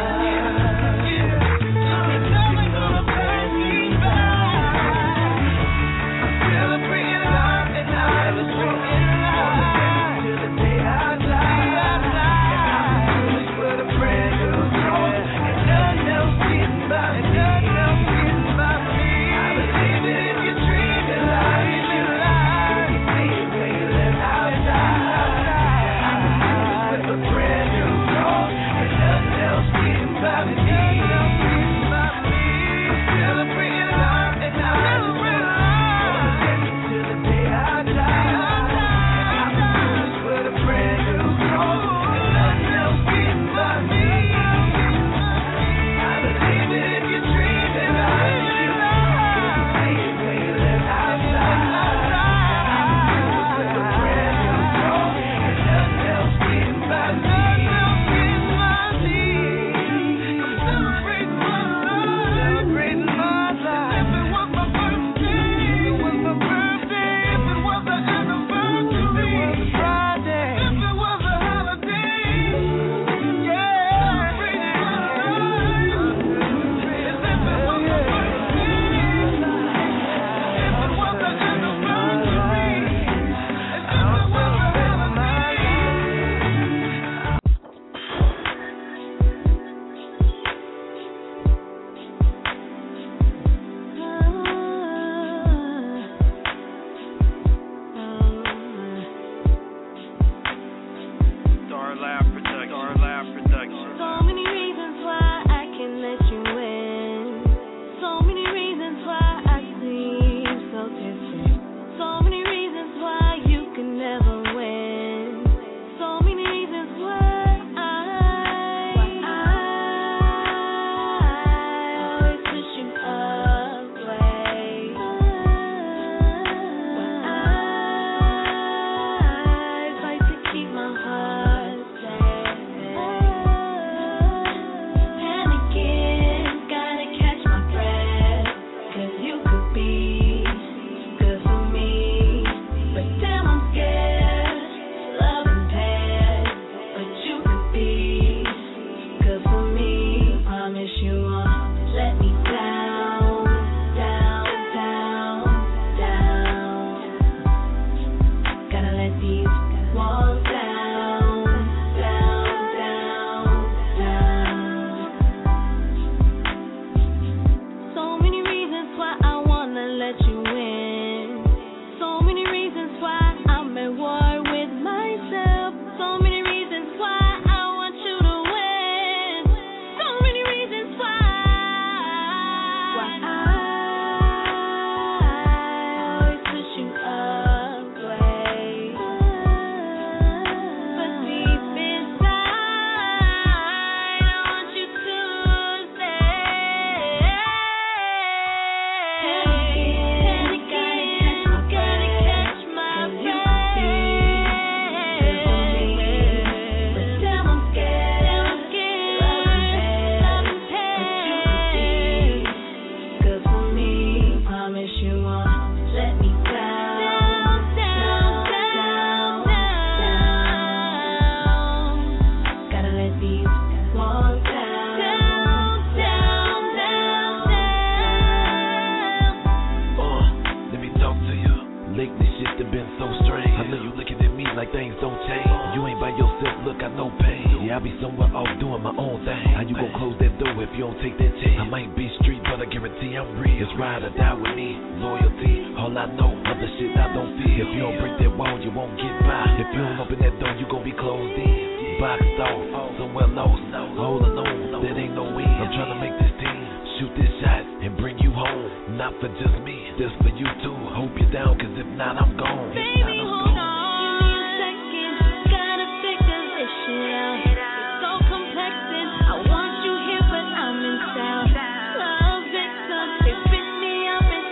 I want you here, but I'm in town. Love victim, they pick me up and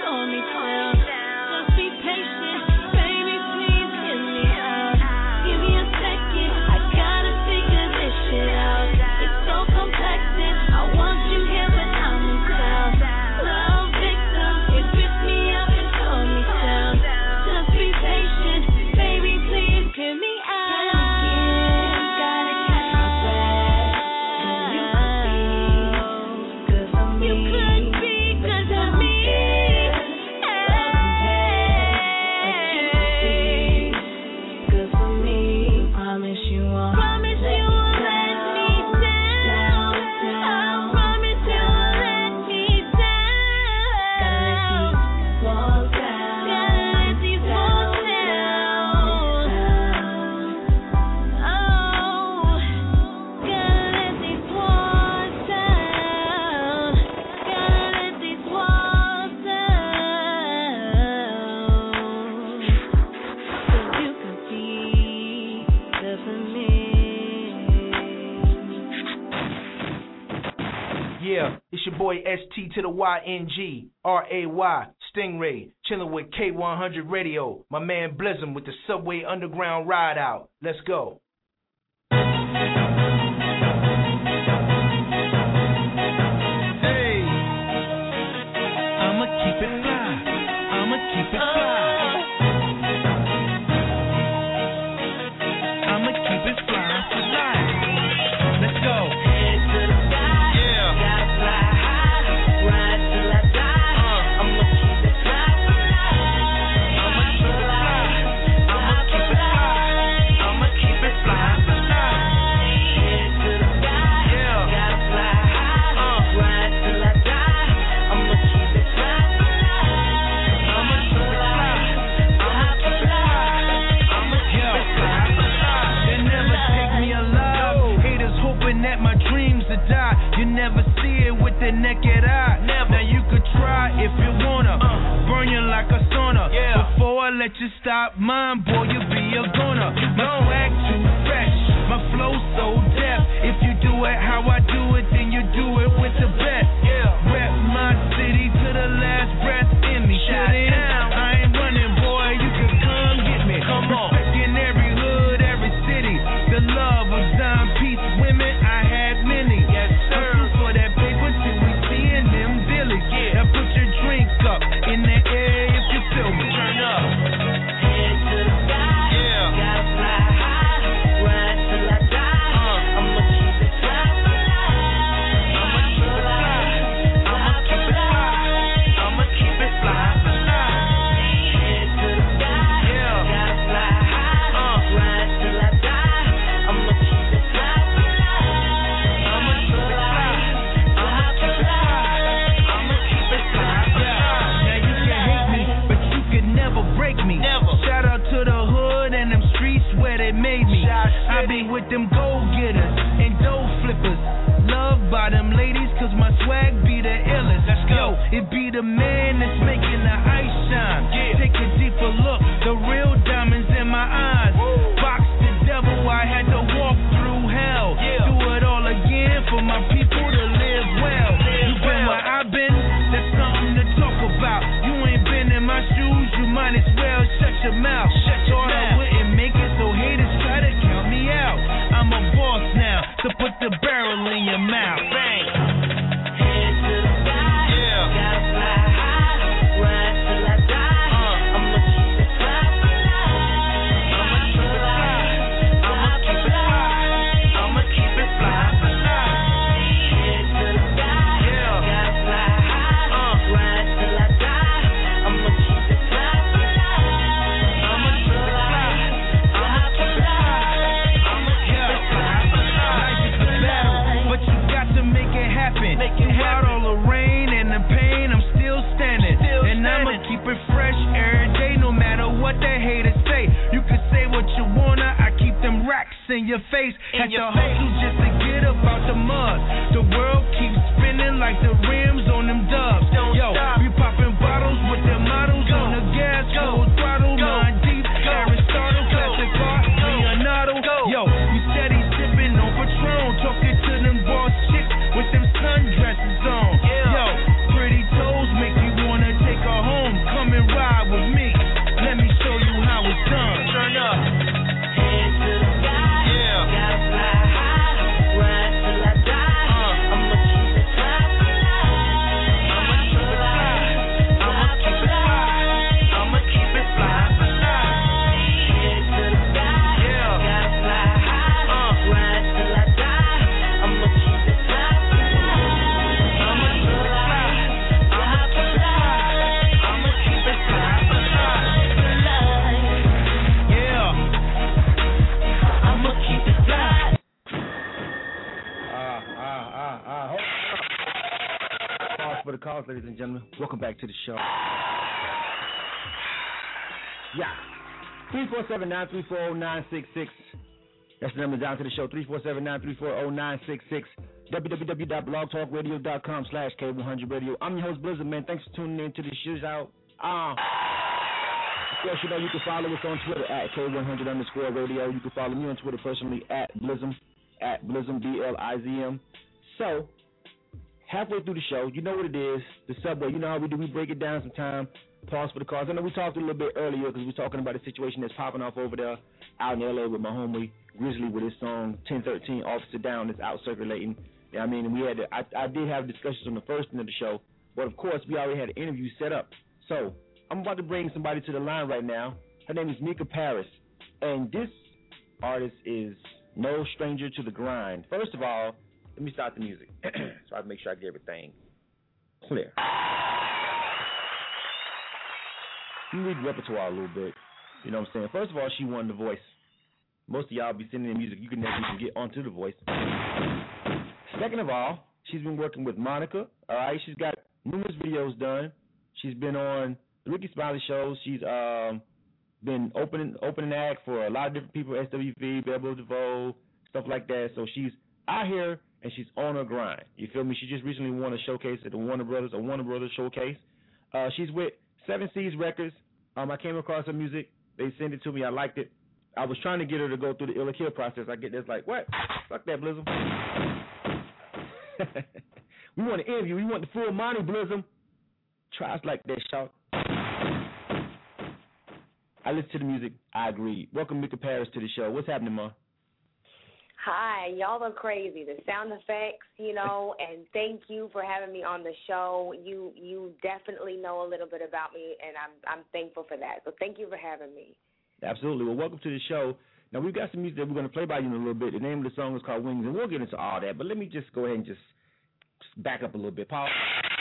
Yeah, it's your boy S T to the Y N G, R A Y, Stingray, chilling with K one hundred Radio, my man Blizzum with the Subway Underground Ride Out. Let's go. Hey, I'ma keep it fly, I'ma keep it fly. I'ma keep it fly for life. Let's go. You never see it with the naked eye. Never. Now you could try if you wanna. Uh. Burn you like a sauna. Yeah. Before I let you stop mine, boy, you be a goner. My swag too fresh, my flow so deaf. If you do it how I do it, then you do it with the best. Yeah. Rep my city to the last breath in me. Shut down. I ain't running, boy. You can come get me. Come on. Respecting every hood, every city. The love of dime piece women, I had many. Yes, sir. For that paper till we seeing them dillies. Yeah. Now put your drink up in the air if you feel me. Turn up. Head to the sky. Yeah. Gotta fly high. Ride till I die. Uh. I'ma keep it fly for life. I'ma keep it fly. I'ma keep it fly. I'ma keep it fly for life. Head to the sky. Yeah. Gotta fly high. Uh. Ride till I die. I'ma keep it fly for life. I'ma keep it fly. I'ma keep it fly. I'ma keep it fly for life. Now you can hate me, but you can never break me. Never. Shout out to the hood and them streets where they made me. I be with them gold getters and dough flippers. Loved by them ladies, cause my swag be the illest. Let's go. Yo, it be the man that's making the ice shine. Yeah. Take a deeper look, the real diamonds in my eyes. Woo. Box the devil, I had to walk through hell. Yeah. Do it all again for my people to live well. Live you been well. Where I've been, that's something to talk about. You ain't been in my shoes, you might as well shut your mouth. Shut your Thought mouth. I wouldn't make it, so haters try to count me out. I'm a boss now, so put the barrel in your mouth. Bang. Head to the sky. Yeah. Gotta fly high. Ride till I die. Uh. I'ma keep it fly for life. I'ma keep it fly. I'ma keep it fly. I'ma keep it fly for life. Head to the sky. Yeah. Gotta fly high. Uh. Ride till I die. I'ma keep it fly for life. I'ma keep it fly. I'ma keep it fly. I'ma keep it fly for life. Life is a battle, but you got to make it happen. Make it Throughout happen. All the rain and the pain, I'm still standing. Still and standing. I'ma keep it fresh every day, no matter what they haters say. You can say what you wanna, I keep them racks in your face. In Had your to face. Hustle just to get up out the mud. The world keeps spinning like the rims on them dubs. Don't Yo, stop. We popping bottles with the models Go. On the gas, Go. Full throttle, Go. Nine deep, Go. Aristotle, Go. Classic art, Leonardo. Go. Yo, we steady sipping on Patron, talking to them boss chicks with them sundresses on. Yeah. Yo, pretty toes make you wanna take her home. Come and ride with me. Let me show you how it's done. Turn up. Head to the sky. Yeah. Gotta fly high. Ride till I die. Uh. I'ma keep it fly for life. I'ma keep it fly. I'ma keep it fly. I'ma keep it fly for life. Head to the sky. Yeah. Gotta fly high. Uh. Ride till I die. I'ma keep it fly for life. I'ma keep it fly. I'ma keep it fly. I'ma keep it fly for life. Yeah. I'ma keep it fly. Ah, ah, ah, ah. Hold on. Pause for the calls, ladies and gentlemen. Welcome back to the show. Yeah. three four seven, nine three four, zero nine six six. That's the number down to the show. three four seven, nine three four, zero nine six six. w w w dot blog talk radio dot com slash K one hundred Radio. I'm your host, Blizzard, man. Thanks for tuning in to the shows out. Ah. Of course, you know you can follow us on Twitter at K one hundred underscore radio. You can follow me on Twitter personally at Blizzum, at Blizzum, B L I Z M. So, halfway through the show, you know what it is, the subway. You know how we do. We break it down sometime, pause for the cars. I know we talked a little bit earlier because we were talking about a situation that's popping off over there out in L A with my homie Grizzly with his song ten thirteen, Officer Down, that's out circulating. Yeah, I mean, we had to, I, I did have discussions on the first end of the show, but of course, we already had an interview set up. So, I'm about to bring somebody to the line right now. Her name is Mika Paris, and this artist is no stranger to the grind. First of all, let me start the music so I can make sure I get everything clear. You read the repertoire a little bit. You know what I'm saying? First of all, she won The Voice. Most of y'all be sending in music. You can never even get onto The Voice. Second of all, she's been working with Monica. All right, she's got numerous videos done. She's been on the Ricky Smiley shows. She's um, been opening opening act for a lot of different people, S W V, Bebo DeVoe, stuff like that. So she's out here and she's on her grind. You feel me? She just recently won a showcase at the Warner Brothers, a Warner Brothers showcase. Uh, she's with Seven Seas Records. Um, I came across her music. They sent it to me. I liked it. I was trying to get her to go through the Illa Kill process. I get this like, what? Fuck that, Blizzum. We want to interview. We want the full Monty Blizzum. Try us like that, shout. I listen to the music. I agree. Welcome, Mika Paris, to the show. What's happening, Ma? Hi, y'all are crazy. The sound effects, you know, and thank you for having me on the show. You you definitely know a little bit about me, and I'm I'm thankful for that. So thank you for having me. Absolutely. Well, welcome to the show. Now, we've got some music that we're going to play by you in a little bit. The name of the song is called Wings, and we'll get into all that. But let me just go ahead and just, just back up a little bit. Paul.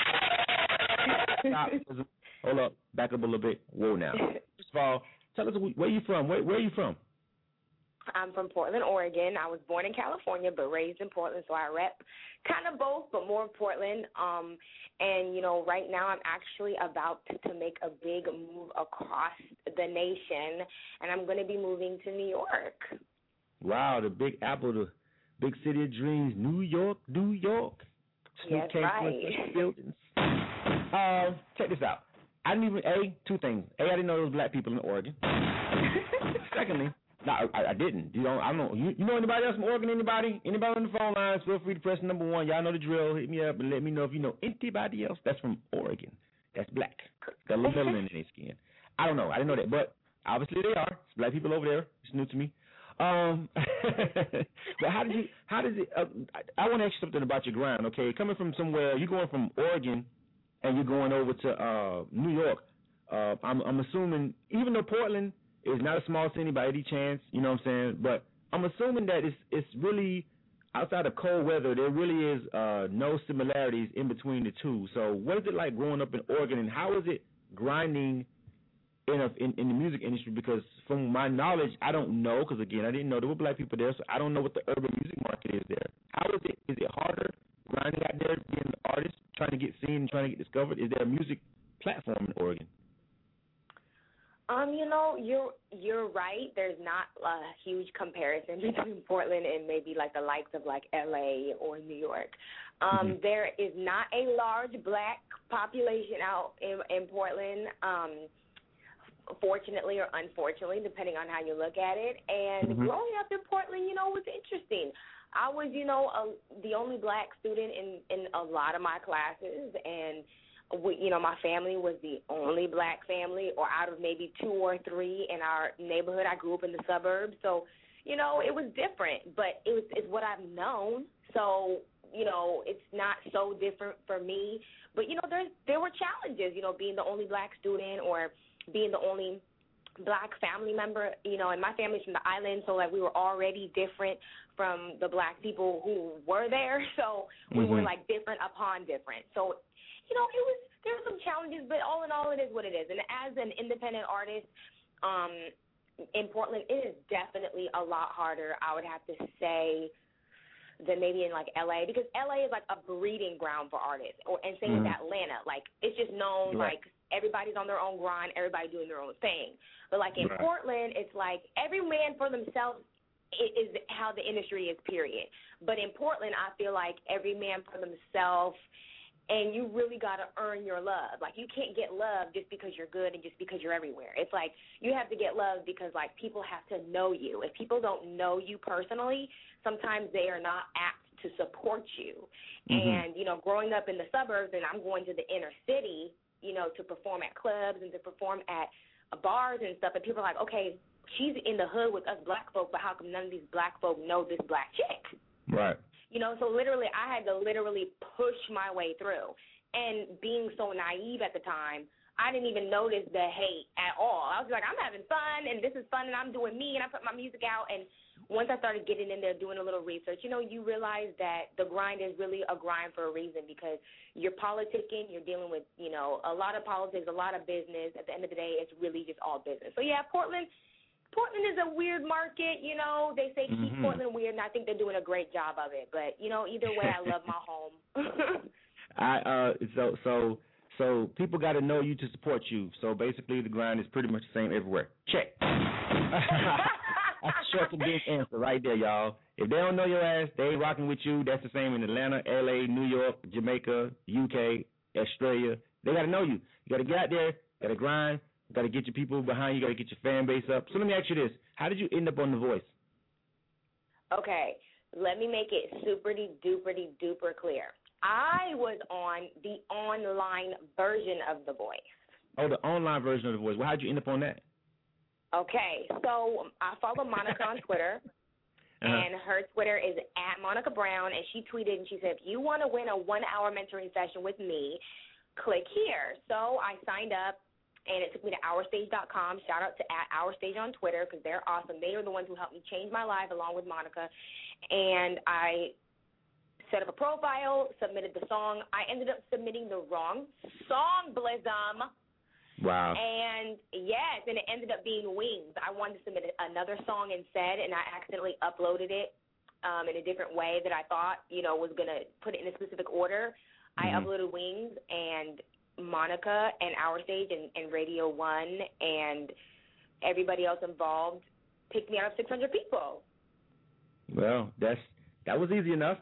Stop. Hold up. Back up a little bit. Whoa, now. First of all, tell us where you from. Where, where are you from? I'm from Portland, Oregon. I was born in California, but raised in Portland, so I rep kind of both, but more Portland. Um, and, you know, right now I'm actually about to, to make a big move across the nation, and I'm going to be moving to New York. Wow, the Big Apple, the big city of dreams, New York, New York. Yes, right. Buildings. Uh, check this out. I didn't even, A, two things. A, I didn't know there was black people in Oregon. Secondly, no, I, I didn't. You know, I don't know. You, you know anybody else from Oregon? Anybody? Anybody on the phone lines? Feel free to press number one. Y'all know the drill. Hit me up and let me know if you know anybody else that's from Oregon. That's black. Got a little melanin in their skin. I don't know. I didn't know that, but obviously they are. It's black people over there. It's new to me. Um, but how did you? How does it? Uh, I, I want to ask you something about your grind. Okay, coming from somewhere, you're going from Oregon, and you're going over to uh, New York. Uh, I'm, I'm assuming, even though Portland is not a small city by any chance, you know what I'm saying? But I'm assuming that it's it's really, outside of cold weather, there really is uh, no similarities in between the two. So what is it like growing up in Oregon, and how is it grinding in, a, in in the music industry? Because from my knowledge, I don't know, because again, I didn't know there were black people there, so I don't know what the urban music market is there. How is it? Is it harder grinding out there, being an artist, trying to get seen and trying to get discovered? Is there a music platform in Oregon? Um, you know, you're you're right. There's not a huge comparison between Portland and maybe like the likes of like L A or New York. Um, mm-hmm. There is not a large black population out in, in Portland, um, fortunately or unfortunately, depending on how you look at it. And mm-hmm. growing up in Portland, you know, was interesting. I was, you know, a, the only black student in, in a lot of my classes, and we, you know, my family was the only black family, or out of maybe two or three in our neighborhood. I grew up in the suburbs, so, you know, it was different, but it was it's what I've known. So, you know, it's not so different for me. But, you know, there there were challenges, you know, being the only black student or being the only black family member, you know, and my family's from the island, so, like, we were already different from the black people who were there. So we mm-hmm. were, like, different upon different. So, you know, it was there were some challenges, but all in all, it is what it is. And as an independent artist um, in Portland, it is definitely a lot harder, I would have to say, than maybe in, like, L A, because L A is, like, a breeding ground for artists, or and same mm-hmm. with Atlanta. Like, it's just known, right. like, everybody's on their own grind, everybody doing their own thing. But, like, in right. Portland, it's like every man for themselves is how the industry is, period. But in Portland, I feel like every man for themselves, and you really got to earn your love. Like, you can't get love just because you're good and just because you're everywhere. It's like you have to get love because, like, people have to know you. If people don't know you personally, sometimes they are not apt to support you. Mm-hmm. And, you know, growing up in the suburbs and I'm going to the inner city, you know, to perform at clubs and to perform at bars and stuff, and people are like, okay, she's in the hood with us black folk, but how come none of these black folk know this black chick? Right. You know, so literally I had to literally push my way through. And being so naive at the time, I didn't even notice the hate at all. I was like, I'm having fun, and this is fun, and I'm doing me, and I put my music out. And once I started getting in there, doing a little research, you know, you realize that the grind is really a grind for a reason, because you're politicking, you're dealing with, you know, a lot of politics, a lot of business. At the end of the day, it's really just all business. So, yeah, Portland Portland is a weird market, you know. They say keep Mm-hmm. Portland weird, and I think they're doing a great job of it. But, you know, either way, I love my home. I uh so so so people got to know you to support you. So basically, the grind is pretty much the same everywhere. Check. That's a short and big answer right there, y'all. If they don't know your ass, they ain't rocking with you. That's the same in Atlanta, L A, New York, Jamaica, U K, Australia. They got to know you. You got to get out there, got to grind, got to get your people behind you, got to get your fan base up. So let me ask you this: how did you end up on The Voice? Okay, let me make it super-duper duper clear. I was on the online version of The Voice. Oh, the online version of The Voice. Well, how did you end up on that? Okay, so I follow Monica on Twitter, Uh-huh. and her Twitter is at Monica Brown, and she tweeted and she said, if you want to win a one-hour mentoring session with me, click here. So I signed up, and it took me to our stage dot com. Shout out to at OurStage on Twitter, because they're awesome. They are the ones who helped me change my life along with Monica, and I set up a profile, submitted the song. I ended up submitting the wrong song, Blizzum. Wow. And, yes, and it ended up being Wings. I wanted to submit another song instead, and I accidentally uploaded it um, in a different way that I thought, you know, was going to put it in a specific order. Mm-hmm. I uploaded Wings, and Monica and Our Stage and, and Radio One and everybody else involved picked me out of six hundred people. Well, that's that was easy enough.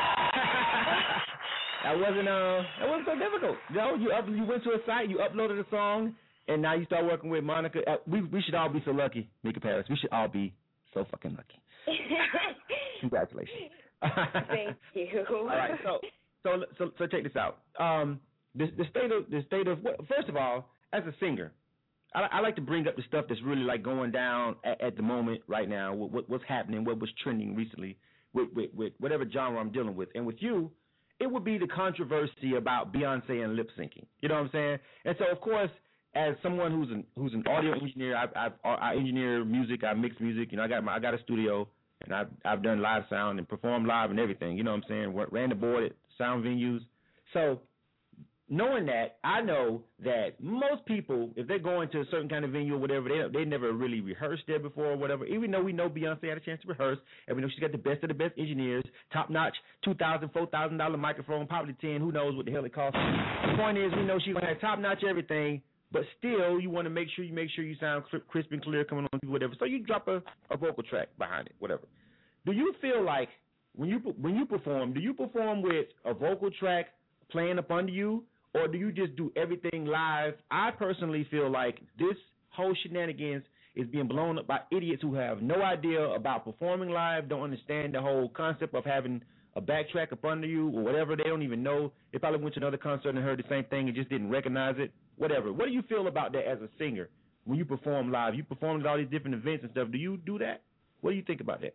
That wasn't uh, that wasn't so difficult. No, you up, you went to a site, you uploaded a song, and now you start working with Monica. Uh, we we should all be so lucky, Mika Paris. We should all be so fucking lucky. Congratulations. Thank you. All right, so so so so check this out. Um, the the state of the state of well, first of all, as a singer, I, I like to bring up the stuff that's really like going down at, at the moment right now. What, what what's happening? What was trending recently with, with with whatever genre I'm dealing with, and with you. It would be the controversy about Beyonce and lip syncing. You know what I'm saying? And so, of course, as someone who's an who's an audio engineer, I I, I engineer music, I mix music. You know, I got my I got a studio, and I've I've done live sound and performed live and everything. You know what I'm saying? Ran the board at sound venues. So, knowing that, I know that most people, if they're going to a certain kind of venue or whatever, they they never really rehearsed there before or whatever. Even though we know Beyonce had a chance to rehearse, and we know she's got the best of the best engineers, top notch, two thousand, four thousand dollar microphone, probably ten. Who knows what the hell it costs? The point is, we know she's gonna have top notch everything, but still, you want to make sure you make sure you sound crisp and clear coming on whatever. So you drop a, a vocal track behind it, whatever. Do you feel like when you when you perform, do you perform with a vocal track playing up under you? Or do you just do everything live? I personally feel like this whole shenanigans is being blown up by idiots who have no idea about performing live, don't understand the whole concept of having a backtrack up under you or whatever. They don't even know. They probably went to another concert and heard the same thing and just didn't recognize it, whatever. What do you feel about that as a singer when you perform live? You perform at all these different events and stuff. Do you do that? What do you think about that?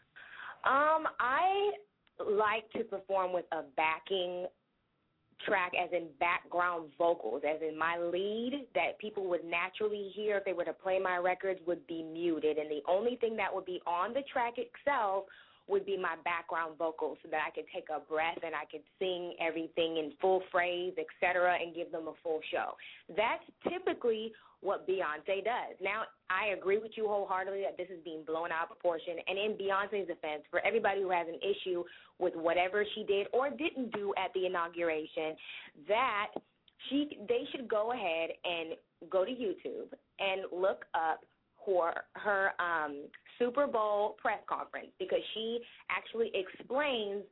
Um, I like to perform with a backing track, as in background vocals, as in my lead that people would naturally hear if they were to play my records would be muted, and the only thing that would be on the track itself would be my background vocals, so that I could take a breath and I could sing everything in full phrase, et cetera, and give them a full show. That's typically what Beyonce does. Now, I agree with you wholeheartedly that this is being blown out of proportion, and in Beyonce's defense, for everybody who has an issue with whatever she did or didn't do at the inauguration, that she they should go ahead and go to YouTube and look up her, her um, Super Bowl press conference, because she actually explains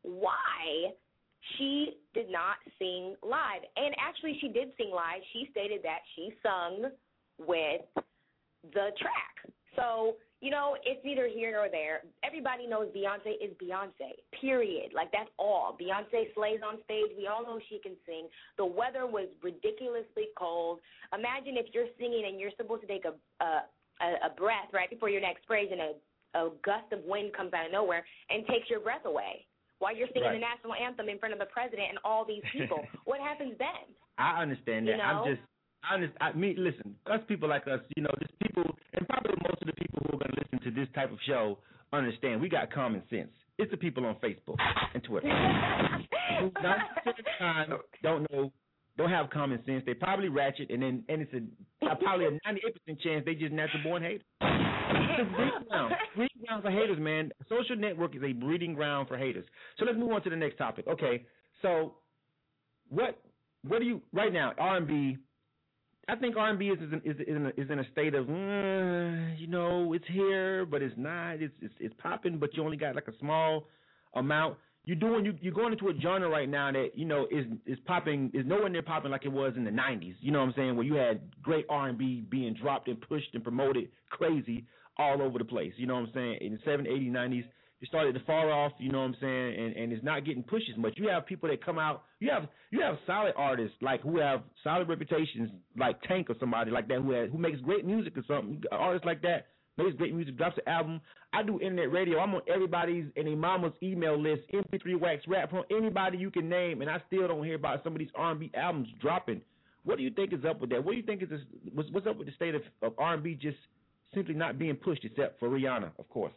why she did not sing live. And actually, she did sing live. She stated that she sung with the track. So, you know, it's neither here nor there. Everybody knows Beyonce is Beyonce, period. Like, that's all. Beyonce slays on stage. We all know she can sing. The weather was ridiculously cold. Imagine if you're singing and you're supposed to take a a, a breath right before your next phrase and a, a gust of wind comes out of nowhere and takes your breath away while you're singing right. the national anthem in front of the president and all these people. What happens then? I understand that. You know? I'm just, I, just, I mean, listen, us people like us, you know, just people, and probably most of the people who are going to listen to this type of show understand we got common sense. It's the people on Facebook and Twitter who time don't know, don't have common sense. They probably ratchet, and then and it's a, a probably a ninety-eight percent chance they just natural born haters. It's a breeding ground. Breeding ground for haters, man. Social network is a breeding ground for haters. So let's move on to the next topic. Okay, so what what do you right now R and B? I think R and B is is in, is in, a, is in a state of mm, you know, it's here but it's not. It's it's, it's popping, but you only got like a small amount. You're doing you you're going into a genre right now that you know is is popping is nowhere near popping like it was in the nineties. You know what I'm saying? Where you had great R and B being dropped and pushed and promoted crazy all over the place. You know what I'm saying? In the seventies, eighties, nineties, it started to fall off. You know what I'm saying? And and it's not getting pushed as much. You have people that come out. You have you have solid artists like who have solid reputations like Tank or somebody like that who has, who makes great music or something. Artists like that. Makes great music, drops an album. I do internet radio. I'm on everybody's and their mama's email list, M P three Wax Rap, from anybody you can name, and I still don't hear about some of these R and B albums dropping. What do you think is up with that? What do you think is this, what's, what's up with the state of, of R and B just simply not being pushed, except for Rihanna, of course?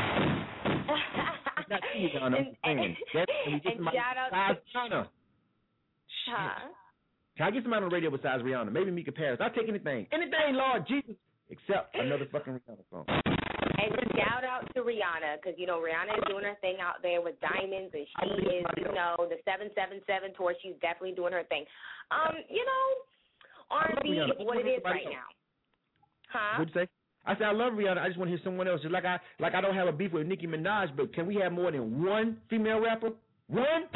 Not Rihanna. And, and, and, and shout out to Rihanna. Huh? Can I get somebody on the radio besides Rihanna? Maybe Mika Paris. I'll take anything. Anything, Lord Jesus. Except another fucking Rihanna song. And shout out to Rihanna, because, you know, Rihanna is doing her thing out there with diamonds, and she is, you know, the seven seven seven tour. She's definitely doing her thing. Um, you know, R and B is what it is right now. Huh? What'd you say? I said I love Rihanna. I just want to hear someone else. Just like I like I don't have a beef with Nicki Minaj, but can we have more than one female rapper? One?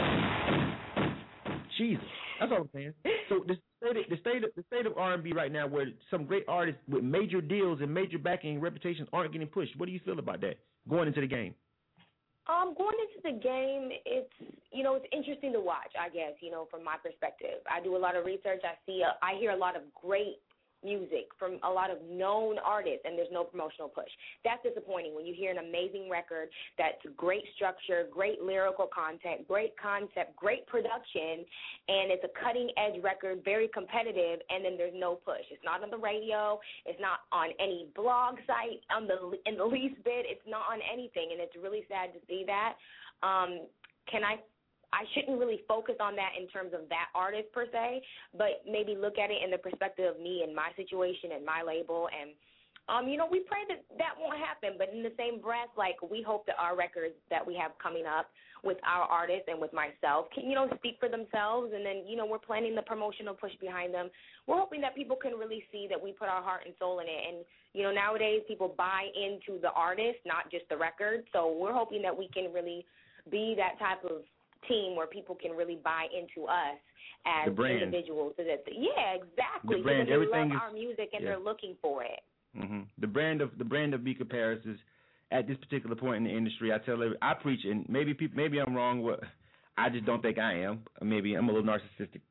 Jesus. That's all I'm saying. So the state of, the state of, the state of R and B right now, where some great artists with major deals and major backing and reputations aren't getting pushed. What do you feel about that going into the game? Um, going into the game, it's, you know, it's interesting to watch, I guess, you know, from my perspective. I do a lot of research. I see, a, I hear a lot of great music from a lot of known artists, and there's no promotional push. That's disappointing when you hear an amazing record that's great structure, great lyrical content, great concept, great production, and it's a cutting-edge record, very competitive, and then there's no push. It's not on the radio. It's not on any blog site on the in the least bit. It's not on anything, and it's really sad to see that. Um, can I I shouldn't really focus on that in terms of that artist per se, but maybe look at it in the perspective of me and my situation and my label. And, um, you know, we pray that that won't happen. But in the same breath, like, we hope that our records that we have coming up with our artists and with myself can, you know, speak for themselves. And then, you know, we're planning the promotional push behind them. We're hoping that people can really see that we put our heart and soul in it. And, you know, nowadays people buy into the artist, not just the record. So we're hoping that we can really be that type of team where people can really buy into us as individuals. So that, yeah, exactly. The brand, because they everything love is, our music and yeah. they're looking for it. Mm-hmm. The brand of the brand of Mika Paris is at this particular point in the industry. I tell every, I preach, and maybe people, maybe I'm wrong. What I just don't think I am. Maybe I'm a little narcissistic.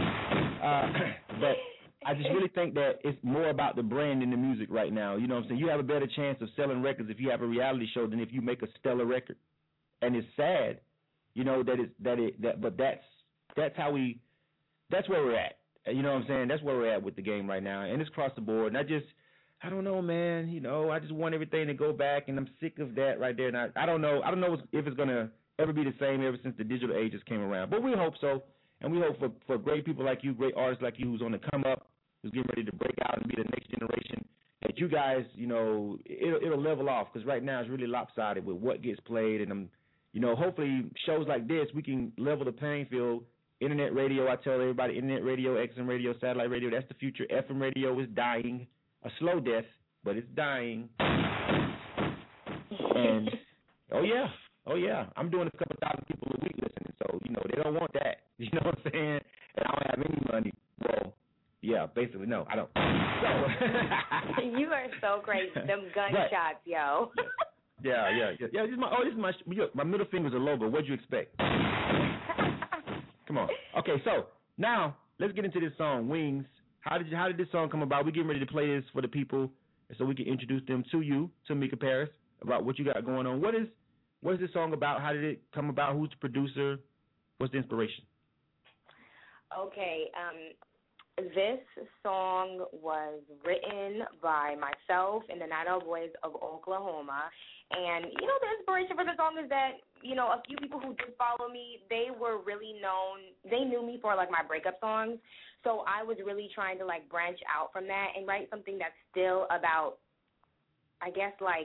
Uh, but I just really think that it's more about the brand than the music right now. You know what I'm saying? You have a better chance of selling records if you have a reality show than if you make a stellar record. And it's sad. You know, that is that it that but that's that's how we that's where we're at. You know what I'm saying? That's where we're at with the game right now. And it's across the board. And I just I don't know, man, you know, I just want everything to go back, and I'm sick of that right there. And I, I don't know I don't know if it's gonna ever be the same ever since the digital ages came around. But we hope so. And we hope for, for great people like you, great artists like you who's on the come up, who's getting ready to break out and be the next generation, that you guys, you know, it'll, it'll level off, because right now it's really lopsided with what gets played. And I'm You know, hopefully shows like this, we can level the playing field. Internet radio, I tell everybody, internet radio, X M radio, satellite radio, that's the future. F M radio is dying, a slow death, but it's dying. And, oh, yeah, oh, yeah, I'm doing a couple thousand people a week listening, so, you know, they don't want that. You know what I'm saying? And I don't have any money. Well, yeah, basically, no, I don't. So you are so crazy. Them gunshots, right. yo. yeah, yeah, yeah. Yeah, this is my, oh, this is my, my middle finger's a logo. What'd you expect? Come on. Okay, so now let's get into this song, Wings. How did you, how did this song come about? We're getting ready to play this for the people so we can introduce them to you, to Mika Paris, about what you got going on. What is what is this song about? How did it come about? Who's the producer? What's the inspiration? Okay, um, this song was written by myself and the Night Owl Boys of Oklahoma. And, you know, the inspiration for the song is that, you know, a few people who did follow me, they were really known. They knew me for, like, my breakup songs. So I was really trying to, like, branch out from that and write something that's still about, I guess, like,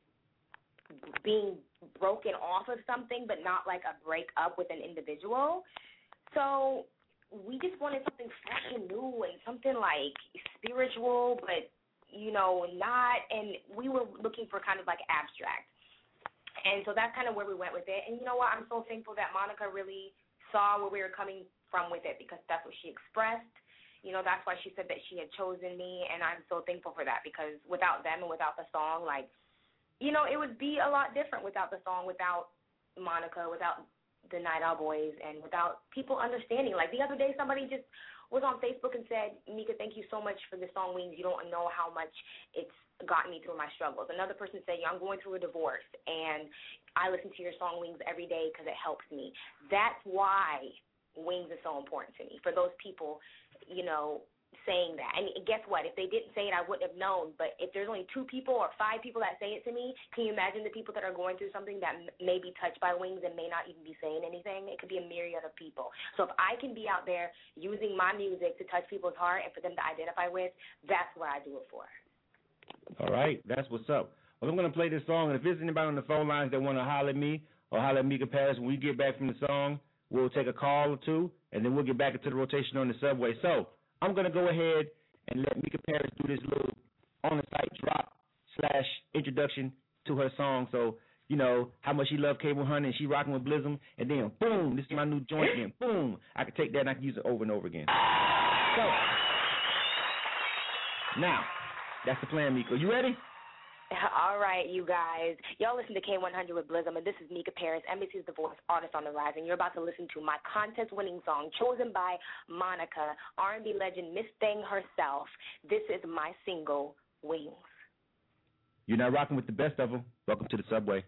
being broken off of something, but not, like, a breakup with an individual. So we just wanted something fresh and new and something, like, spiritual, but, you know, not, and we were looking for kind of, like, abstract. And so that's kind of where we went with it. And you know what? I'm so thankful that Monica really saw where we were coming from with it, because that's what she expressed. You know, that's why she said that she had chosen me, and I'm so thankful for that, because without them and without the song, like, you know, it would be a lot different without the song, without Monica, without the Night Owl Boys, and without people understanding. Like, the other day, somebody just was on Facebook and said, Mika, thank you so much for the song Wings. You don't know how much it's gotten me through my struggles. Another person said, yeah, I'm going through a divorce, and I listen to your song Wings every day because it helps me. That's why Wings is so important to me, for those people, you know, saying that. And guess what? If they didn't say it, I wouldn't have known. But if there's only two people or five people that say it to me, can you imagine the people that are going through something that may be touched by Wings and may not even be saying anything? It could be a myriad of people. So if I can be out there using my music to touch people's heart and for them to identify with, that's what I do it for. All right, that's what's up. Well, I'm going to play this song, and if there's anybody on the phone lines that want to holler at me or holler at Mika Paris when we get back from the song, we'll take a call or two, and then we'll get back into the rotation on the subway. So I'm going to go ahead and let Mika Paris do this little on-the-site drop slash introduction to her song. So, you know, how much she loved K one hundred and she rocking with Blizzum, and then, boom, this is my new joint, and boom, I can take that and I can use it over and over again. So, now, that's the plan, Mika. You ready? All right, you guys. Y'all listen to K one hundred with Blizzum, and this is Mika Paris, N B C's The Voice, Artist on the Rise, and you're about to listen to my contest-winning song, chosen by Monica, R and B legend Miss Thing herself. This is my single, Wings. You're not rocking with the best of them. Welcome to the subway.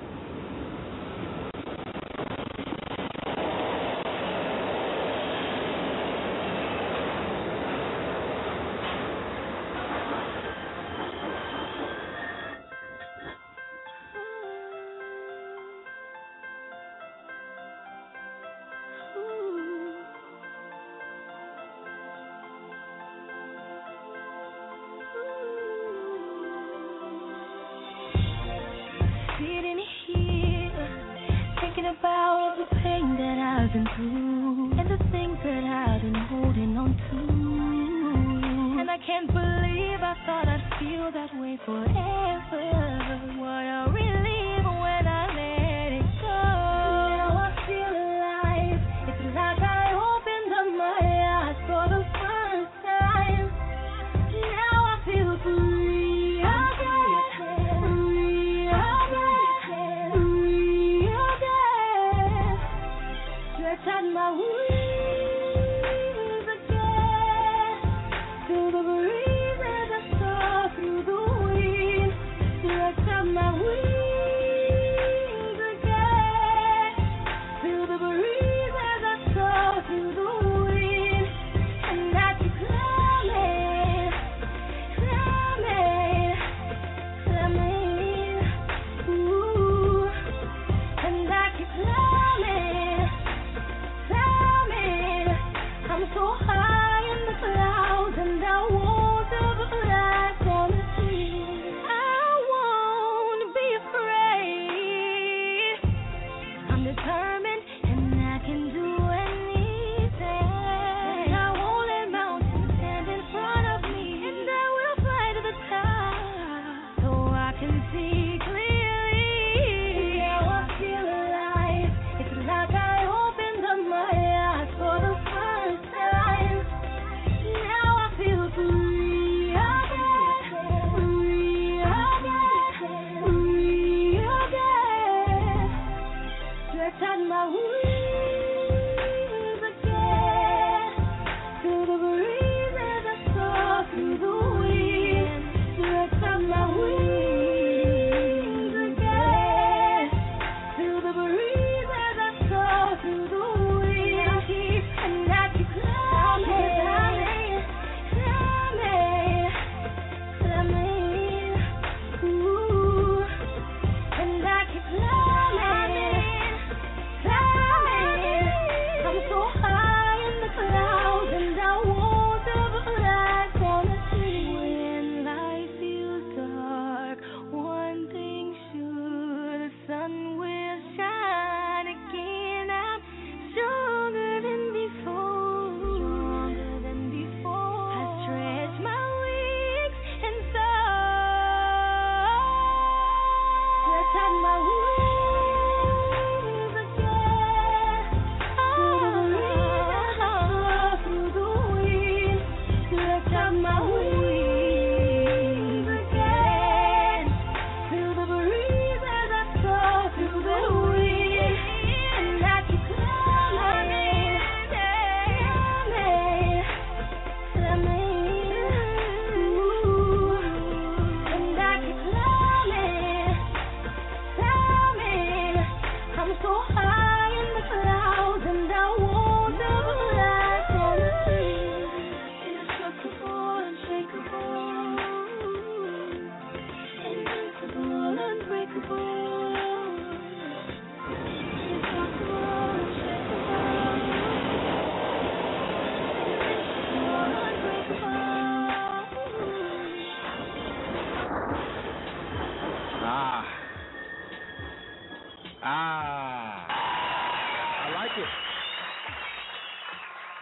About the pain that I've been through and the things that I've been holding on to, and I can't believe I thought I'd feel that way forever. What a relief when I let it go. Now I feel alive. It's like I opened up my eyes for the first time. Now I feel free. Touch my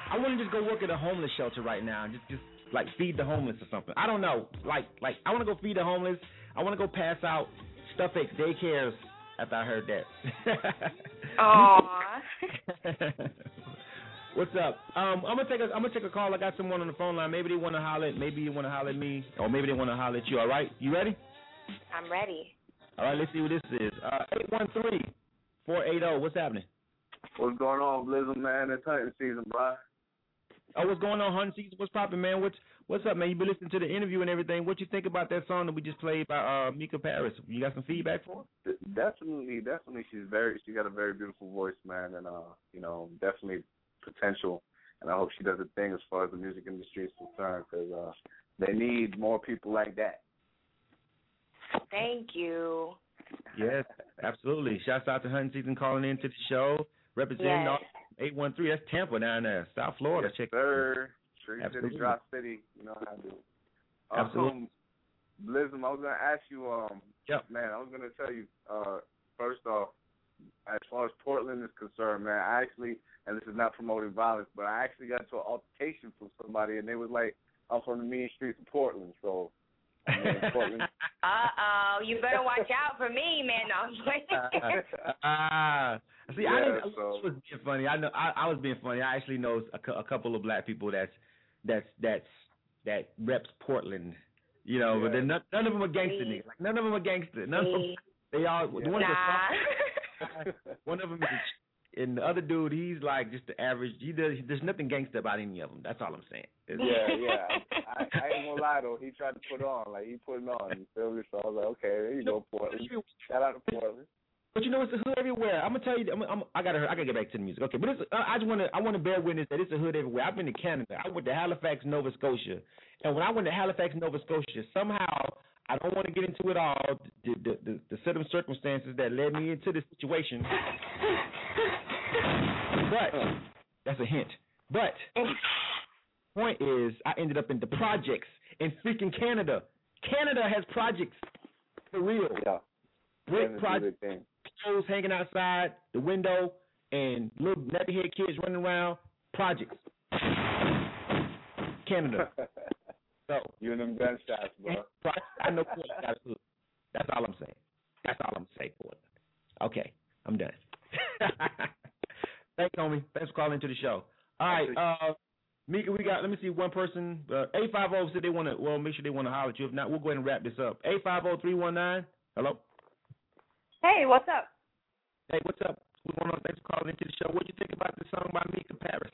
I want to just go work at a homeless shelter right now and just, just like feed the homeless or something. I don't know. Like, like I want to go feed the homeless. I want to go pass out stuff at daycares after I heard that. Aww. What's up? Um, I'm gonna take a I'm gonna take a call. I got someone on the phone line. Maybe they want to holler at maybe you want to holler at me, or maybe they want to holler at you. All right, you ready? I'm ready. All right, let's see what this is. Uh, eight one three, four eight zero. What's happening? What's going on, Blizzard, man? It's hunting season, bro. Oh, what's going on, hunting season? What's popping, man? What's What's up, man? You been listening to the interview and everything. What you think about that song that we just played by uh, Mika Paris? You got some feedback for her? Definitely, definitely. She's very. She got a very beautiful voice, man, and uh, you know, definitely potential. And I hope she does a thing as far as the music industry is concerned, because uh, they need more people like that. Thank you. Yes, absolutely. Shouts out to Hunting Season calling in to the show. Representing yes. eight one three, that's Tampa down there, South Florida. Yes, Check sir. Tree absolutely. City, Drop City, you know how I do. Absolutely. Um, Blizzard, I was going to ask you, um, yep. man, I was going to tell you, uh, first off, as far as Portland is concerned, man, I actually, and this is not promoting violence, but I actually got into an altercation from somebody, and they was like, I'm from the mean streets of Portland, so I mean, Portland. Uh-oh, you better watch out for me, man. No, I'm playing. Ah, uh, see, yeah, I, didn't, so. I was being funny. I know I, I was being funny. I actually know a, cu- a couple of black people that's that's that's that reps Portland. You know, yeah. but they're not, none of them are gangster niggas. Like, none of them are gangster. None of them. They all. Yeah. One, nah. of the, one of them is. A, And the other dude, he's like just the average. He does. There's nothing gangster about any of them. That's all I'm saying. Yeah, yeah. I, I ain't gonna lie though. He tried to put on, like he put it on. You feel me? So I was like, okay, there you go, Portland. Shout out to Portland. But you know, it's a hood everywhere. I'm gonna tell you. I'm, I'm, I gotta. I gotta get back to the music. Okay, but it's, I just want to. I want to bear witness that it's a hood everywhere. I've been to Canada. I went to Halifax, Nova Scotia, and when I went to Halifax, Nova Scotia, somehow I don't want to get into it all. The the, the, the set of circumstances that led me into this situation. But that's a hint. But point is, I ended up in the projects in freaking Canada. Canada has projects for real. Yeah. Great projects. Clothes hanging outside the window and little nappy head kids running around. Projects. Canada. So you and them gunshots, bro. I know. That's all I'm saying. That's all I'm saying for it. Okay, I'm done. Thanks, homie. Thanks for calling into the show. All right, uh, Mika, we got. Let me see one person. Uh, eight five zero said they want to. Well, make sure they want to holler at you. If not, we'll go ahead and wrap this up. Eight five zero three one nine. Hello. Hey, what's up? Hey, what's up? What's going on? Thanks for calling into the show. What do you think about the song by Mika Paris?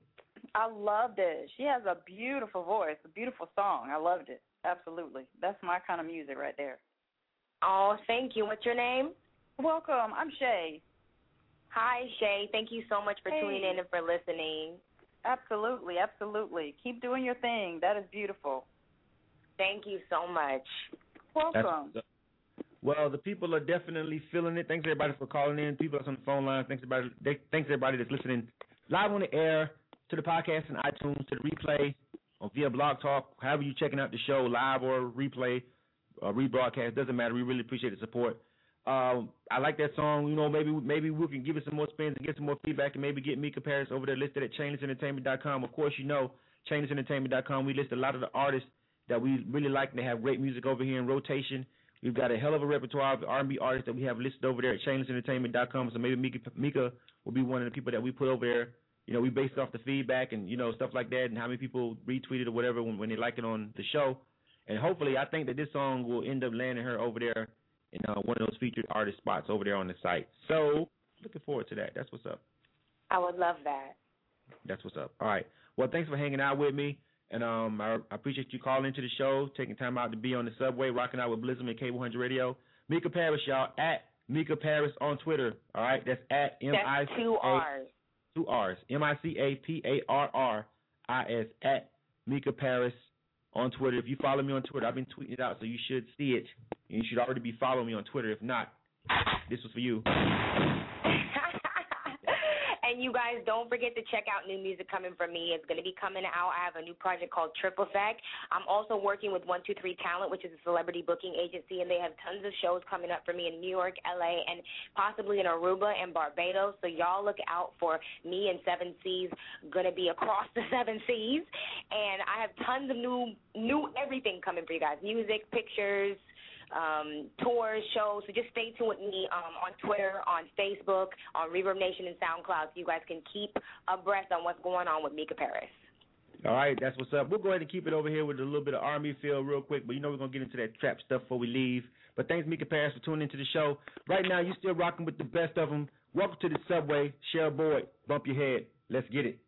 I loved it. She has a beautiful voice, a beautiful song. I loved it. Absolutely. That's my kind of music right there. Oh, thank you. What's your name? Welcome. I'm Shay. Hi, Shay. Thank you so much for hey. tuning in and for listening. Absolutely, absolutely. Keep doing your thing. That is beautiful. Thank you so much. Welcome. That's, well, the people are definitely feeling it. Thanks, everybody, for calling in. People that's on the phone line. Thanks, everybody. Thanks, everybody that's listening live on the air, to the podcast and iTunes, to the replay on via Blog Talk, however you're checking out the show, live or replay or rebroadcast. Doesn't matter. We really appreciate the support. Um, I like that song. You know, maybe maybe we can give it some more spins and get some more feedback and maybe get Mika Paris over there listed at chainless entertainment dot com. Of course, you know, chainless entertainment dot com. We list a lot of the artists that we really like and they have great music over here in rotation. We've got a hell of a repertoire of R and B artists that we have listed over there at chainless entertainment dot com. So maybe Mika, Mika will be one of the people that we put over there. You know, we based off the feedback and, you know, stuff like that and how many people retweeted or whatever when, when they like it on the show. And hopefully I think that this song will end up landing her over there in uh, one of those featured artist spots over there on the site. So looking forward to that. That's what's up. I would love that. That's what's up. All right. Well, thanks for hanging out with me. And um, I, I appreciate you calling into the show, taking time out to be on the subway, rocking out with Blizzard and K one hundred Radio. Mika Paris, y'all, at Mika Paris on Twitter. All right. That's at M I C A. That's two R's. Two R's. M I C A P A R R I S at Mika Paris on Twitter. If you follow me on Twitter, I've been tweeting it out, so you should see it. And you should already be following me on Twitter. If not, this was for you. And you guys don't forget to check out new music coming from me. It's going to be coming out. I have a new project called Triple Sec. I'm also working with one two three Talent, which is a celebrity booking agency, and they have tons of shows coming up for me in New York, L A, and possibly in Aruba and Barbados. So y'all look out for me and Seven Seas. Going to be across the Seven Seas, and I have tons of new, new everything coming for you guys: music, pictures, um, tours, shows. So just stay tuned with me um, on Twitter, on Facebook, on Reverb Nation and SoundCloud, so you guys can keep abreast on what's going on with Mika Paris. All right, that's what's up. We'll go ahead and keep it over here with a little bit of Army feel real quick, but you know we're going to get into that trap stuff before we leave. But thanks, Mika Paris, for tuning into the show. Right now, you're still rocking with the best of them. Welcome to the subway. Cheryl Boyd, bump your head. Let's get it.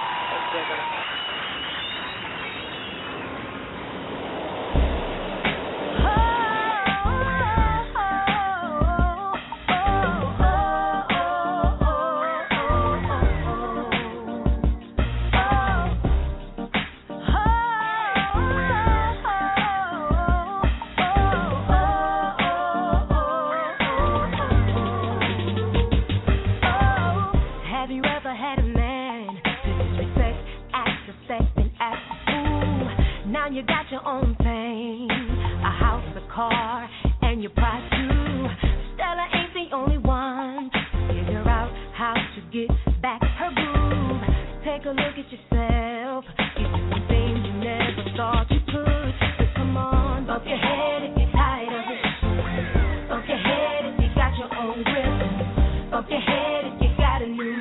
You got your own thing, a house, a car, and your pride too. Stella ain't the only one. Figure out how to get back her groove. Take a look at yourself. You do some things you never thought you could. But come on, bump your head if you're tired of it. Bump your head if you got your own grip. Bump your head if you got a new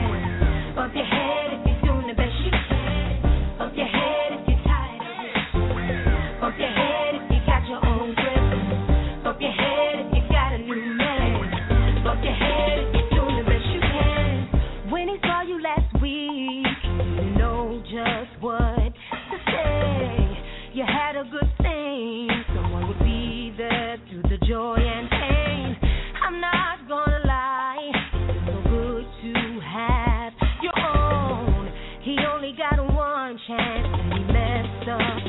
man. Bump your head if you're doing the best you can. Bump your head if you're tired of it. Bump your head if you got your own grip. Bump your head if you got a new man. Bump your head if you're doing the best you can. When he saw you last week, you know just what to say. You had a good thing. Someone would be there through the joy and pain. I'm not gonna lie, it's so good to have your own. He only got one chance and he messed up.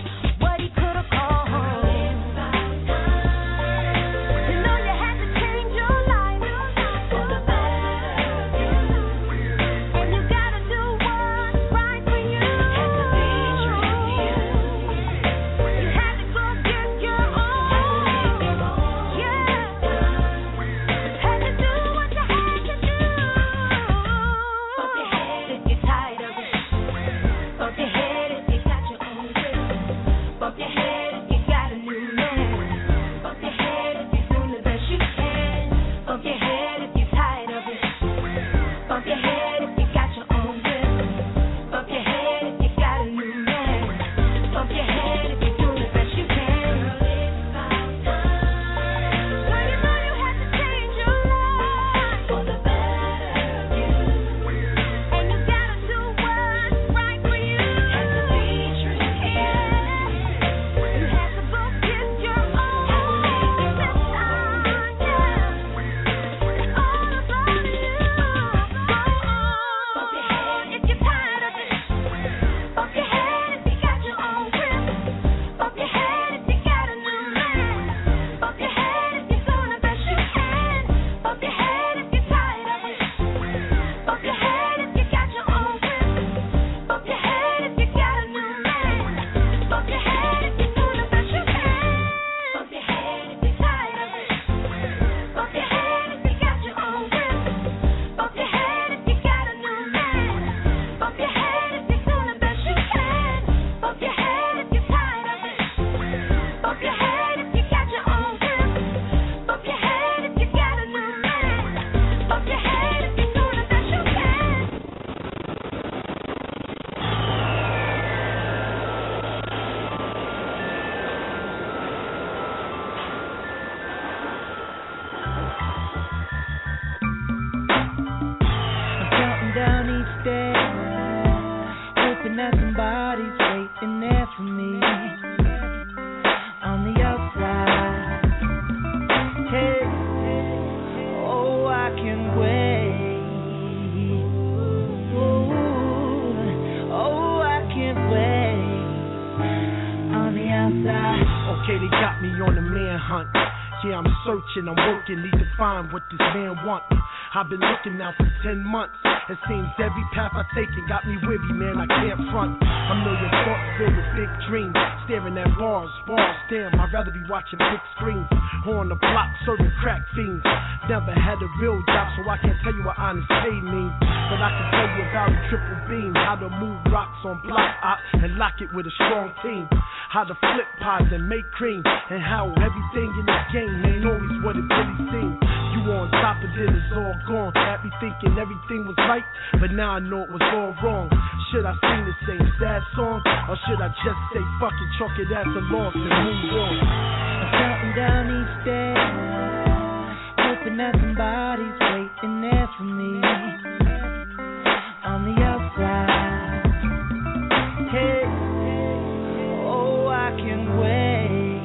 I'm working, need to find what this man want. I've been looking now for ten months. It seems every path I take it got me wibby, man, I can't front. A million thoughts filled with big dreams, staring at bars, bars, damn, I'd rather be watching big screens. On the block, serving crack fiends. Never had a real job, so I can't tell you what honest pay means. But I can tell you about a triple beam, how to move rocks on block op and lock it with a strong team. How to flip pies and make cream, and how everything in this game ain't always what it really seems. You on top of it, it's all gone. Had me thinking everything was right, but now I know it was all wrong. Should I sing the same sad song, or should I just say fuck it, chalk it as a loss and move on? I'm counting down each day, hoping that somebody's waiting there for me on the outside. Hey, oh, I can wait.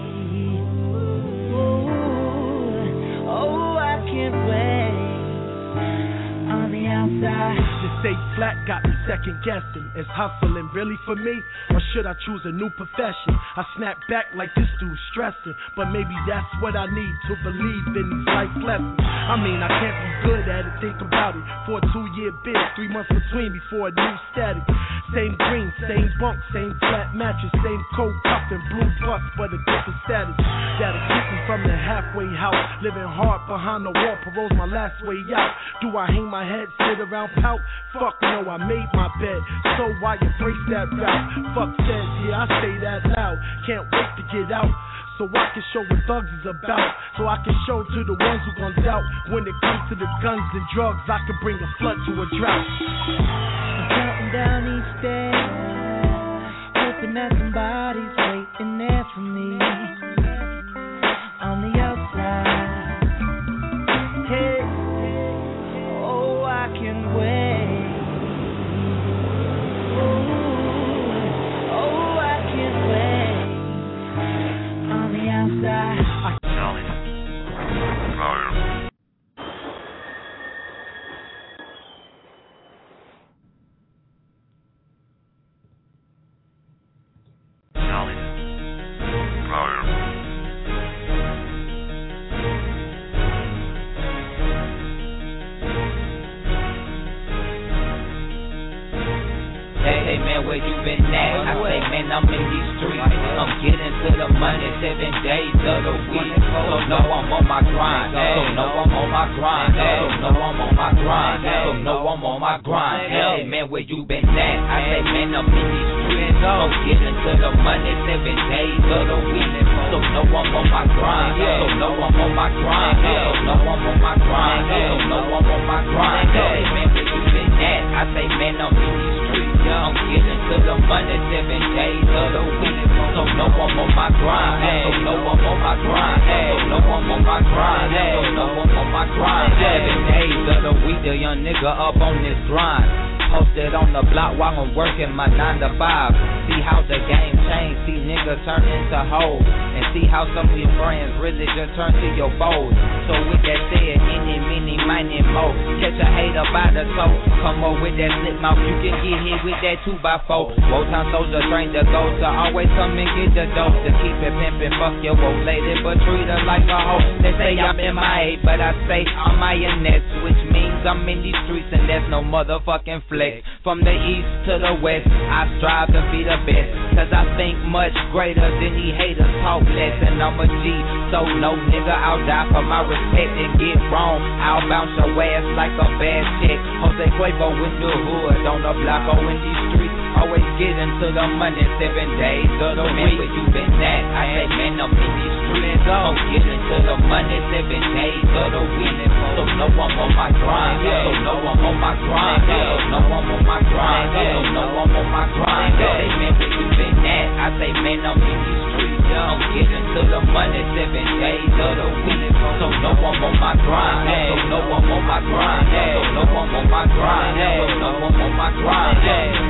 Oh, oh, I can't wait on the outside. This stay flat got me second guessing. Is hustling really for me, or should I choose a new profession? I snap back like this dude's stressing, but maybe that's what I need to believe in these life lessons. I mean, I can't be good at it, think about it. For a two-year bid, three months between before a new static. Same green, same bunk, same flat mattress, same coat, cup and blue bus, but a different status. That'll keep me from the halfway house, living hard behind the wall, parole's my last way out. Do I hang my head, sit around, pout? Fuck no, I made my bed, so why embrace that route? Fuck says, yeah, I say that loud. Can't wait to get out, so I can show what thugs is about. So I can show to the ones who gon' doubt. When it comes to the guns and drugs, I can bring a flood to a drought. I'm counting down each day, hoping that somebody's waiting there for me on the outside. Hey, oh, I can wait. Outside. Hey, hey, man, where you been at? I say, man, I'm in these streets. I'm getting to the money seven days of the week. So know I'm on my grind. So know I'm on my grind. So know I'm on my grind. So know I'm on my grind. Hey, man, where you been at? I say, man, I'm in these streets. I'm getting to the money seven days of the week. So know I'm on my grind. So know I'm on my grind. So know I'm on my grind. So know I'm on my grind. Hey, man, where you been at? I say, man, I'm in these streets. I'm getting to the money seven days of the week. So know I'm on my grind. So know I'm on my grind. So know I'm on my grind. So know I'm on my grind. Seven days of the week, the young nigga up on this grind. Posted on the block while I'm working my nine to five. See how the game changed. See niggas turn into hoes. And see how some of your friends really just turn to your foes. So with that said, any, many, miny, mo. Catch a hater by the toe. Come up with that slip mouth. You can get hit with that two by four. Old time soldier trained to go. So always come and get the dope. To keep it pimpin', fuck your old lady, but treat her like a hoe. They say I'm in my A, but I say I'm INS, which means I'm in these streets and there's no motherfucking flex. From the east to the west, I strive to be the best, cause I think much greater than these haters talk less. And I'm a G, so no nigga, I'll die for my respect. And get wrong, I'll bounce your ass like a bad check. Jose Cuervo in the hood, on the block or in these streets. Always getting to the money seven days of the week. Where you been at? I say, man, I'm in these streets. I'm getting to the money seven days of the week. So know I'm on my grind. So know I'm on my grind. So know I'm on my grind. So know I'm on my grind. Hey, man, where you been at? I say, man, I'm in these streets. I'm getting to the money seven days of the week. So know I'm on my grind. So know I'm on my grind. So know I'm on my grind. So know I'm on my grind.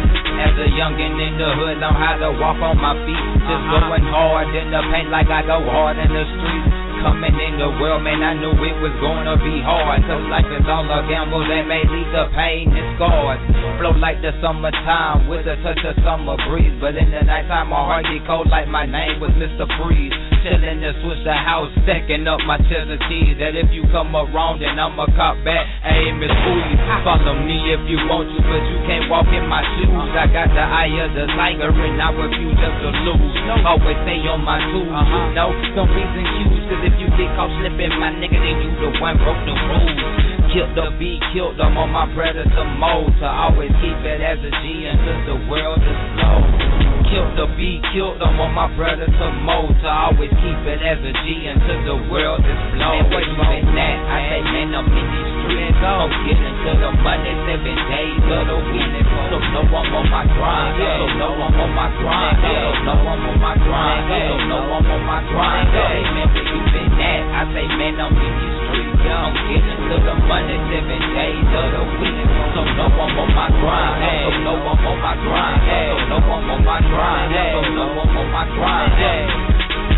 As a youngin' in the hood, learn how to walk on my feet. Just going hard in the paint like I go hard in the streets. Coming in the world, man, I knew it was gonna be hard. Cause life is all a gamble that may lead to pain and scars. Flow like the summertime with a touch of summer breeze. But in the nighttime, my heart get cold like my name was Mister Freeze. chillin' to switch the house, stacking up my chest of cheese. That if you come around, then I'ma cop back. Hey, Miss Cooley, follow me if you want to, but you can't walk in my shoes. I got the eye of the tiger, and I refuse just to lose. Always stay on my tools. Uh-huh. No, don't reason cues, cause if you get caught slipping, my nigga, then you the one broke the rules. Killed the beat, killed them on my predator mode. To always keep it as a G until the world is slow. Killed the beat, killed them on my predator mode. To always keep it as a G until the world is slow. Man, where you been at? I say, man, I'm in these streets. I'm getting to the money seven days of the week. So no, I'm on my grind. So no, I'm on my grind. So no, I'm on my grind. So no, I'm on my grind. Hey, man, where you been at? I say, man, I'm in these streets. I'm getting to the money seven days of the week. So no, I'm on my grind. So no, I'm on my grind. So no, I'm on my grind. So no, I'm on my grind.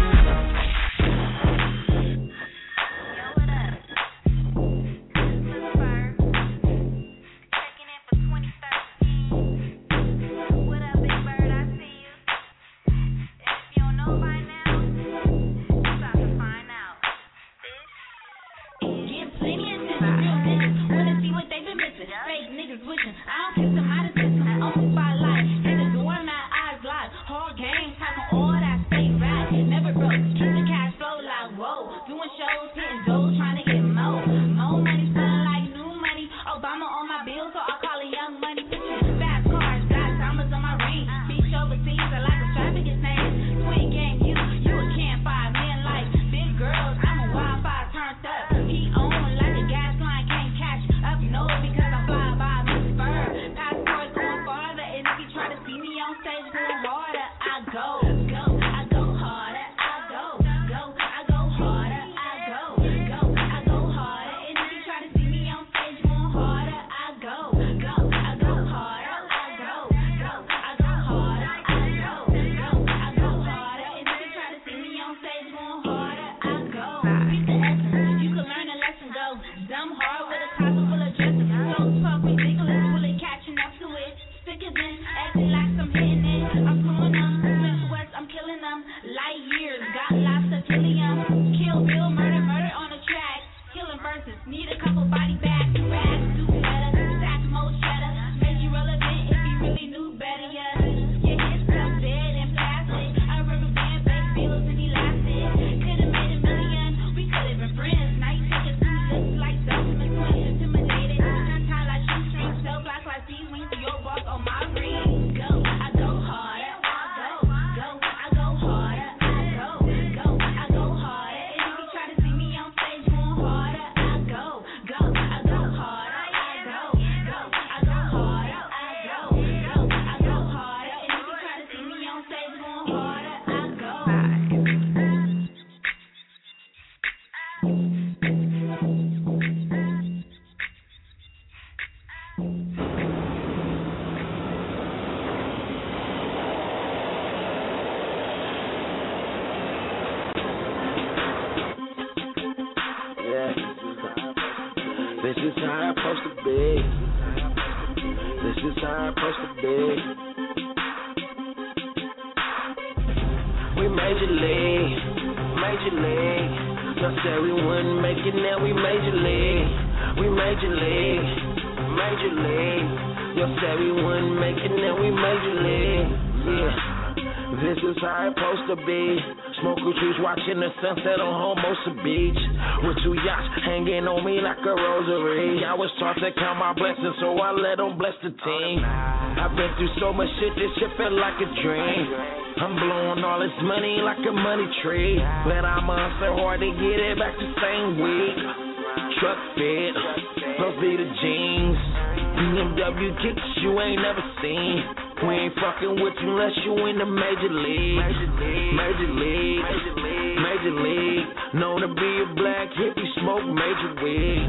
Sunset on Hermosa Beach with two yachts hanging on me like a rosary. I was taught to count my blessings, so I let them bless the team. I've been through so much shit, this shit felt like a dream. I'm blowing all this money like a money tree, but I'm so hard to get it back the same week. Truck fit, those be the jeans. B M W kicks you ain't never seen. We ain't fucking with you unless you in the major league. Major league, major league. Known to be a black hippie, smoke major weed.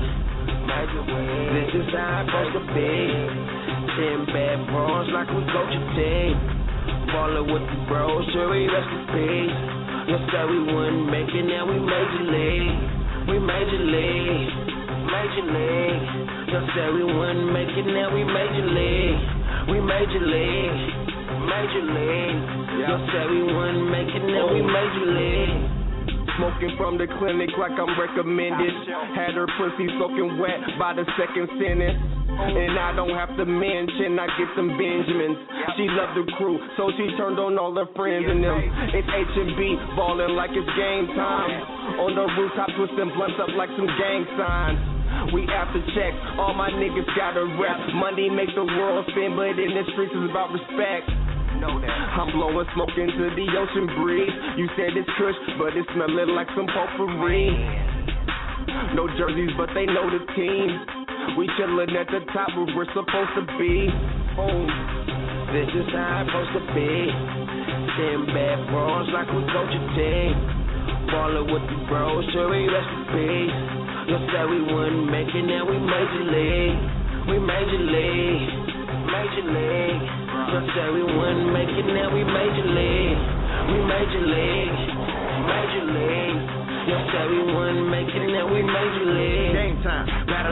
This is how it's supposed to be. Ten bad bros like we coach a team. Ballin' with the bros, sure we rest in peace. You said we wouldn't make it, now we major league. We major league, major league. You said we wouldn't make it, now we major league. We major league, major league. You said we wouldn't make it, now we major league. smoking from the clinic like I'm recommended. Had her pussy soaking wet by the second sentence. And I don't have to mention, I get them Benjamins. She loved the crew, so she turned on all her friends and them. It's H and B, ballin' like it's game time. On the rooftop, twisting blunts up like some gang signs. We after checks, all my niggas got a rep. Money makes the world spin, but in the streets is about respect. I'm blowing smoke into the ocean breeze. You said it's kush, but it's smelling like some potpourri. No jerseys, but they know the team. We chillin' at the top where we're supposed to be. Boom. This is how it's supposed to be. Ten bad bros like we coach a team. Ballin' with the bros, sure we rest in peace. You said we wouldn't make it, now we major league. We major league. Major league. You said we wouldn't make it, now we major league. We major league. Major league. You said we wouldn't make it, now we major league. Game time. Battle.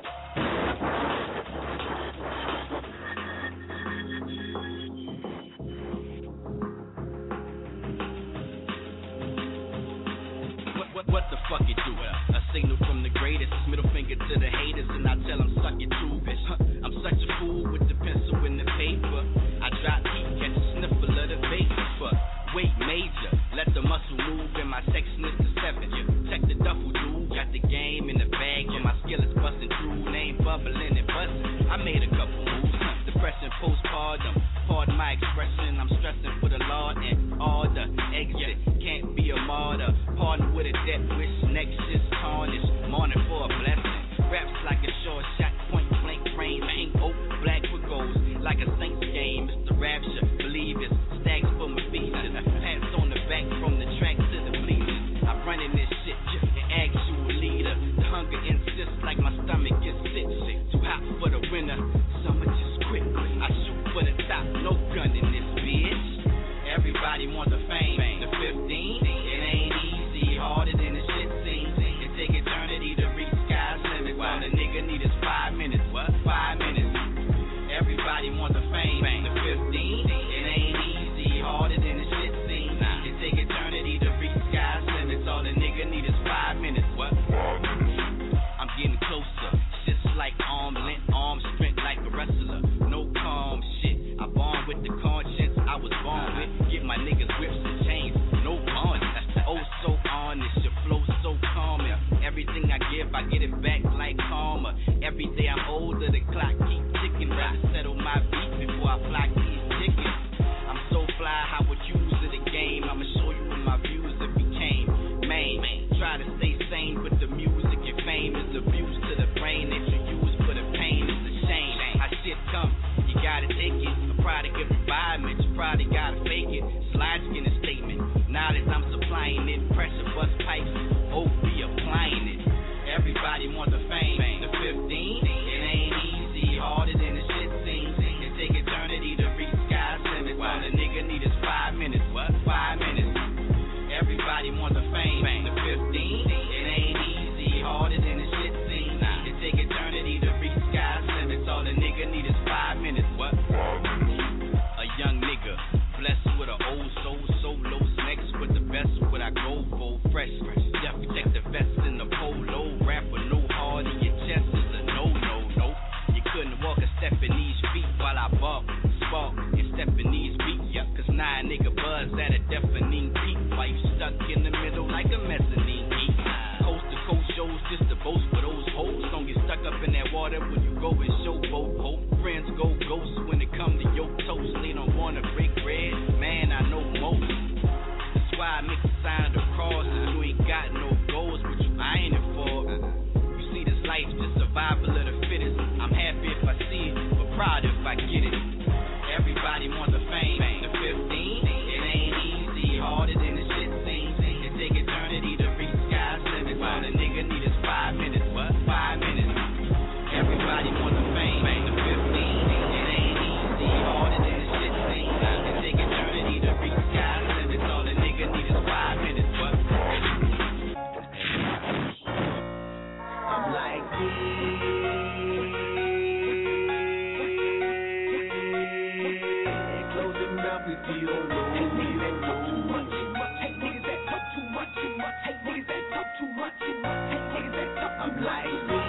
What the fuck it do? A signal from the greatest, middle finger to the haters, and I tell them suck it too, bitch. Huh. I'm such a fool with the pencil and the paper. I drop heat, catch a sniffle of the vapor. Weight major, let the muscle move, and my sexiness to seven. Yeah. Check the duffel dude, got the game in the bag, but my skill is busting through, name bubbling and buzzing. I made a couple moves, huh. Depression postpartum. Pardon my expression, I'm stressing for the Lord and order. Exit, can't be a martyr. Partner with a death wish, next shit's tarnished. Morning for a blessing. Raps like a short shot, point blank range. Pink oak, black with goals, like a Saints game. It's the rapture, believe it's stacks for my feet. Pants on the back from the track to the bleachers. I'm running this shit, just an actual leader. The hunger insists like my stomach gets sick. Too hot for the winter, summer just quit. I shoot for the top, no gun in this bitch. Everybody want the fame, the fifteen. It ain't easy, harder than the shit seems. It take eternity to reach sky's limit. All the nigga need is five minutes. What? Five minutes. Everybody want the fame, the fifteen. It ain't easy, harder than the shit seems. It take eternity to reach sky's limits. All the nigga need is five minutes. What? I'm getting closer. Shit's like arm length, arm strength like a wrestler. No calm shit. I born with the conscience I was born with. Get my niggas whips and chains. No bond. Oh, so honest. Your flow so calming. Everything I give, I get it back like karma. Every day I'm older, the clock keep ticking. Rather settle my beat before I fly these tickets. I'm so fly, how would use of the game? I'ma show you in my views if you came. Main, try to stay sane, but the music and fame is abuse to the brain that you use for the pain. It's a shame. How shit come, you gotta take it. A product of environment, you probably gotta fake it. Slide skin a statement. Knowledge I'm supplying it. Pressure bust pipes, O B applying it. Everybody want the fame, the fifteen. It ain't easy, harder than the shit seems. It take eternity to reach sky's limits. All the nigga need is five minutes. What? Five minutes. Everybody want the fame, the fifteen. It ain't easy, harder than the shit seems. It take eternity to reach sky's limits. All the nigga need is five minutes. What? A young nigga, blessed with an old soul, so low next with the best. What I go for, fresh, yeah, protect the vest in the polo. Rapper, no hard in your chest is a no, no, no. You couldn't walk a step in these feet while I bark, spark, and step in these beats, yeah. Cause now a nigga buzz at a deafening peak. While you stuck in the middle like a mezzanine heat. Coast to coast shows just to boast for those hoes. Don't get stuck up in that water when you go and show boat hope. Friends go ghost when it come to your toast. They don't wanna break bread, man, I know most. That's why I make the sign of the cross. And you ain't got no goals, but you eyeing it for. You see this life, just survival of the fittest. I'm happy if I see it, but proud if I get it. Everybody want the fame, the fifteen. It ain't easy, harder than the shit seems. It take eternity to reach sky's limits. All the nigga need is five minutes. What? Five minutes. Everybody want the fame, the fifteen. It ain't easy, harder than the shit seems. It take eternity to reach sky's limits. All the nigga need is five minutes. What? I'm like close your mouth if you don't know. Hey, niggas that talk too much. Hey, niggas that talk too much. too much. Hate niggas that talk too much. Hate niggas that talk. I'm like me.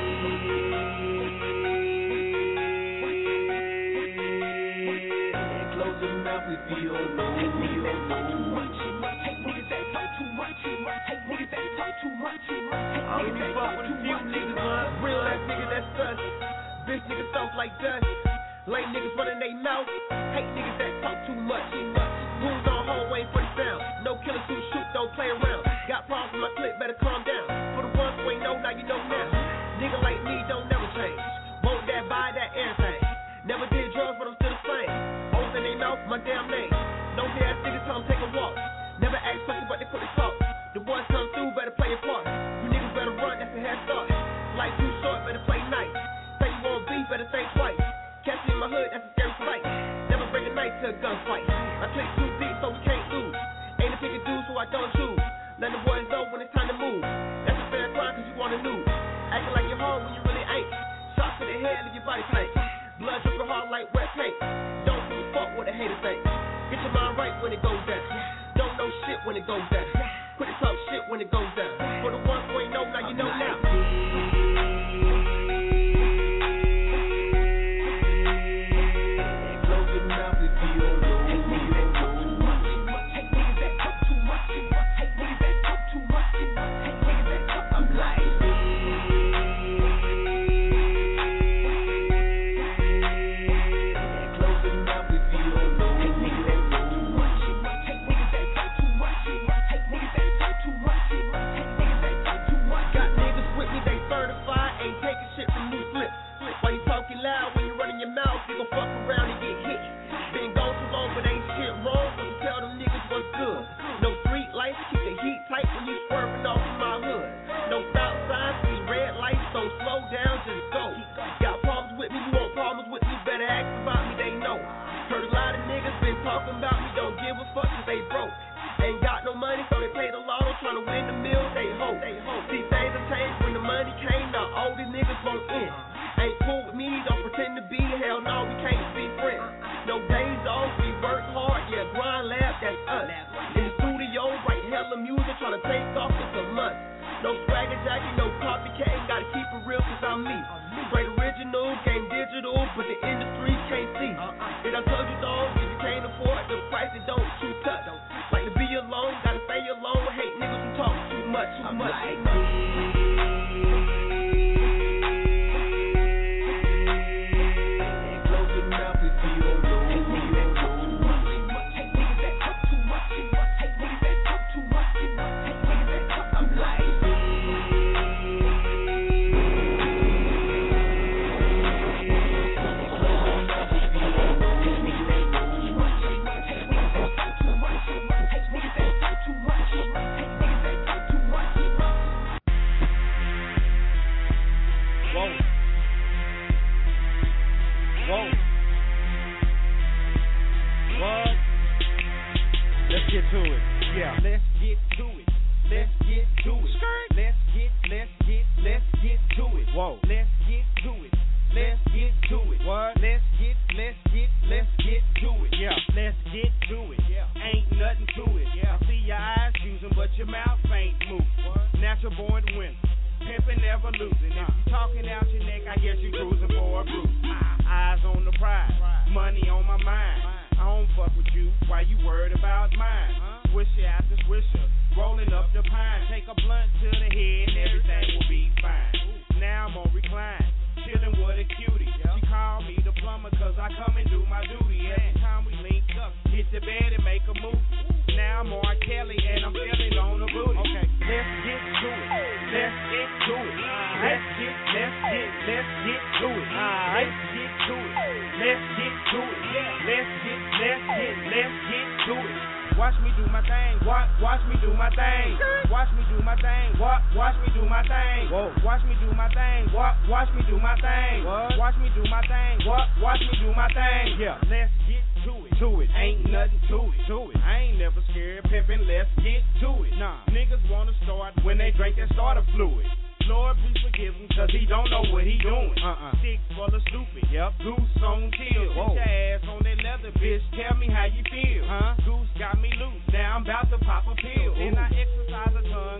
Close your mouth if you don't know. Hate niggas that talk too much. Hate niggas that talk too much. Hate niggas that talk too much. I don't give a fuck with a few niggas, man. Real ass niggas that's us. Bitch niggas soft like dust. Lame niggas running they mouth. Hate niggas that talk too much. Moves on home waiting for the sound. No killers who shoot, don't play around. Got problems with my clip, better calm down. For the ones who ain't know, now you know now. Nigga like me don't never change. Won't that, buy that, everything. Never did drugs, but I'm still the same. Old in they mouth, my damn name. No ass niggas tell them take a walk. Never ask questions, but they put it talk. The boys come through, better play your part. You niggas better run, that's a head start. Life too short, better play nice. Say you want beef, better think twice. Catch me in my hood, that's a scary sight. Never bring a knife to a gunfight. I click too deep, so we can't lose. Ain't a pick a dude, so I don't choose. Let the boys know when it's time to move. That's a fair crime, cause you wanna lose. Acting like you're hard when you really ain't. Shots to the head of your body tank. Blood dripping hard like wet paint. Don't give a fuck what the haters think. Get your mind right when it goes down. Don't know shit when it goes down. Quit to talk shit when it goes down. For the ones who ain't know, now you know now. Loud when you running your mouth, you gon' fuck around and get hit. Been gone too long, but ain't shit wrong, so you tell them niggas what's good. No street lights, keep the heat tight when you swerving off in my hood. No stop signs, these red lights, so slow down, just go. Got problems with me, you want problems with me, better ask about me, they know. Heard a lot of niggas been talking about me, don't give a fuck cause they broke. Ain't got no money, so they play the lotto, tryna win the mill, they hope. See, things have changed when the money came, now all these niggas won't in. Ain't cool with me, don't pretend to be, hell no, we can't be friends. No days off, we work hard, yeah, grind lab, that's us. In the studio, write hella music, tryna take off, it's a must. No swagger jacket, no copycat, gotta keep it real cause I'm me. Straight original, game digital, but the industry can't see. It I told you dog, if you can't afford the price, it don't you touch. Like to be alone, gotta stay alone, hate niggas who talk too much, too much. Like get to it. Yeah. Let's get to it. Let's get to it. Let's get, let's get, let's get to it. Whoa. Let's get to it. Let's get to it. What? Let's get, let's get, let's get to it. Yeah. Let's get to it. Yeah. Ain't nothing to it. Yeah. I see your eyes using, but your mouth ain't moving. What? Natural born winner. Pimpin' never losing. If you talking out your neck, I guess you cruising for a bruise. Eyes on the prize. Money on my mind. I don't fuck with you, why you worried about mine? Huh? Swisher after swisher, rolling up the pine. Take a blunt to the head and everything will be fine. Ooh. Now I'm on recline, chillin' with a cutie. Yep. She called me the plumber cause I come and do my duty. Every time we link up, hit the bed and make a movie. Ooh. Now I'm on Kelly and I'm feeling on the booty. Okay, let's get to it, let's get to it. Let's get, let's get, let's get to it. Let's get to it, let's get to it. Let's get, let's get, let's get to it. Watch me do my thing, watch, watch me do my thing. Watch me do my thing, watch, watch me do my thing. Whoa. Watch me do my thing, watch, watch me do my thing. What? Watch me do my thing, watch, watch me do my thing. Yeah, let's get to it, to it. Ain't nothing to it, to it. I ain't never scared, pimpin', let's get to it. Nah, niggas wanna start when they drink that starter fluid. Lord, please forgive him, cause he don't know what he doing. Uh-uh. Stick full of stupid. Yep. Goose on till. Get your ass on that leather, bitch. Tell me how you feel. Huh? Goose got me loose. Now I'm about to pop a pill. Ooh. Then I exercise a ton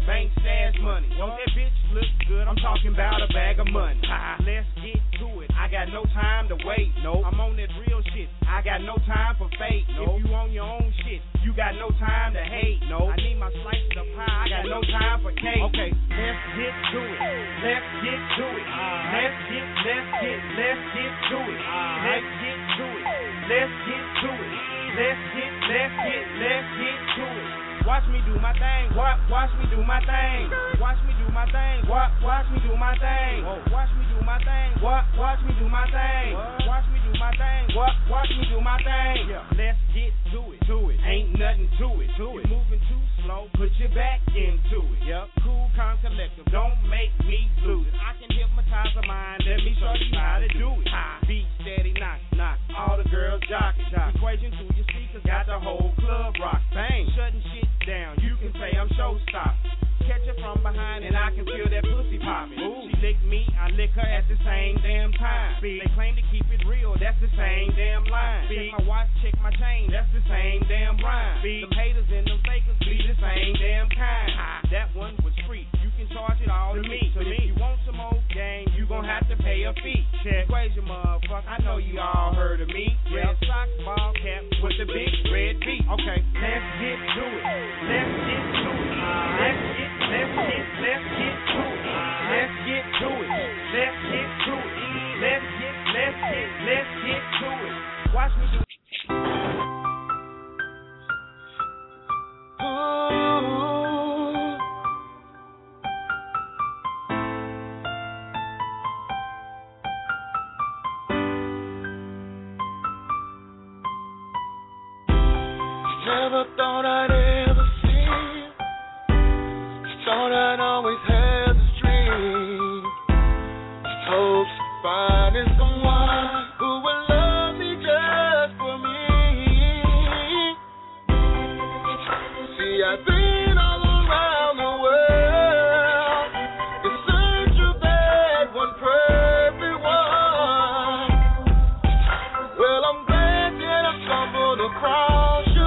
bank stash money. Don't that bitch look good? I'm talking about a bag of money. Let's get to it. I got no time to wait. No, I'm on that real shit. I got no time for fake. No, if you on your own shit, you got no time to hate. No, I need my slice of pie. I got no time for cake. Okay, let's get to it. Let's get to it. Let's get, let's get, let's get to it. Let's get to it. Let's get to it. Let's get, let's get, let's get to it. Watch me do my thing. Watch, watch me do my thing. Watch me do my thing. Watch, watch me do my thing. Watch me do my thing. Watch, watch me do my thing. Watch me do my thing. Watch, watch me do my thing. Let's get to it. To it. Ain't nothing to it. To it. Moving too slow. Put your back into it. Yep. Cool, calm, collective. Don't make me lose it. I can hypnotize a mind. Let me show you how to do it. High, beat, steady, knock, knock. All the girls jockey, jock. Equation to your speakers. Got the whole club rock. Bang. Shutting shit down. You can say I'm showstopper. Catch her from behind and I can feel that pussy popping. She lick me, I lick her at the same damn time. They claim to keep it real, that's the same damn line. Check my watch, check my chain, that's the same damn rhyme. Them haters and them fakers be the same damn kind. That one was free, you can charge it all to me. So if you want some old game, you gon' have to pay a fee. Check, equation, motherfucker, I know you all heard of me. Red socks, ball cap with the big red beat. Okay, let's get to it. Let's get to it. Let's get, let's get, let's get to it. Let's get to it. Let's get to it. Let's get, let's get, let's get to it. Watch me do it. Never thought I'd ever see. Thought I'd always had this dream. Hopes of finding someone who will love me just for me. See, I've been all around the world in search of that one perfect one. Well, I'm glad that I stumbled across.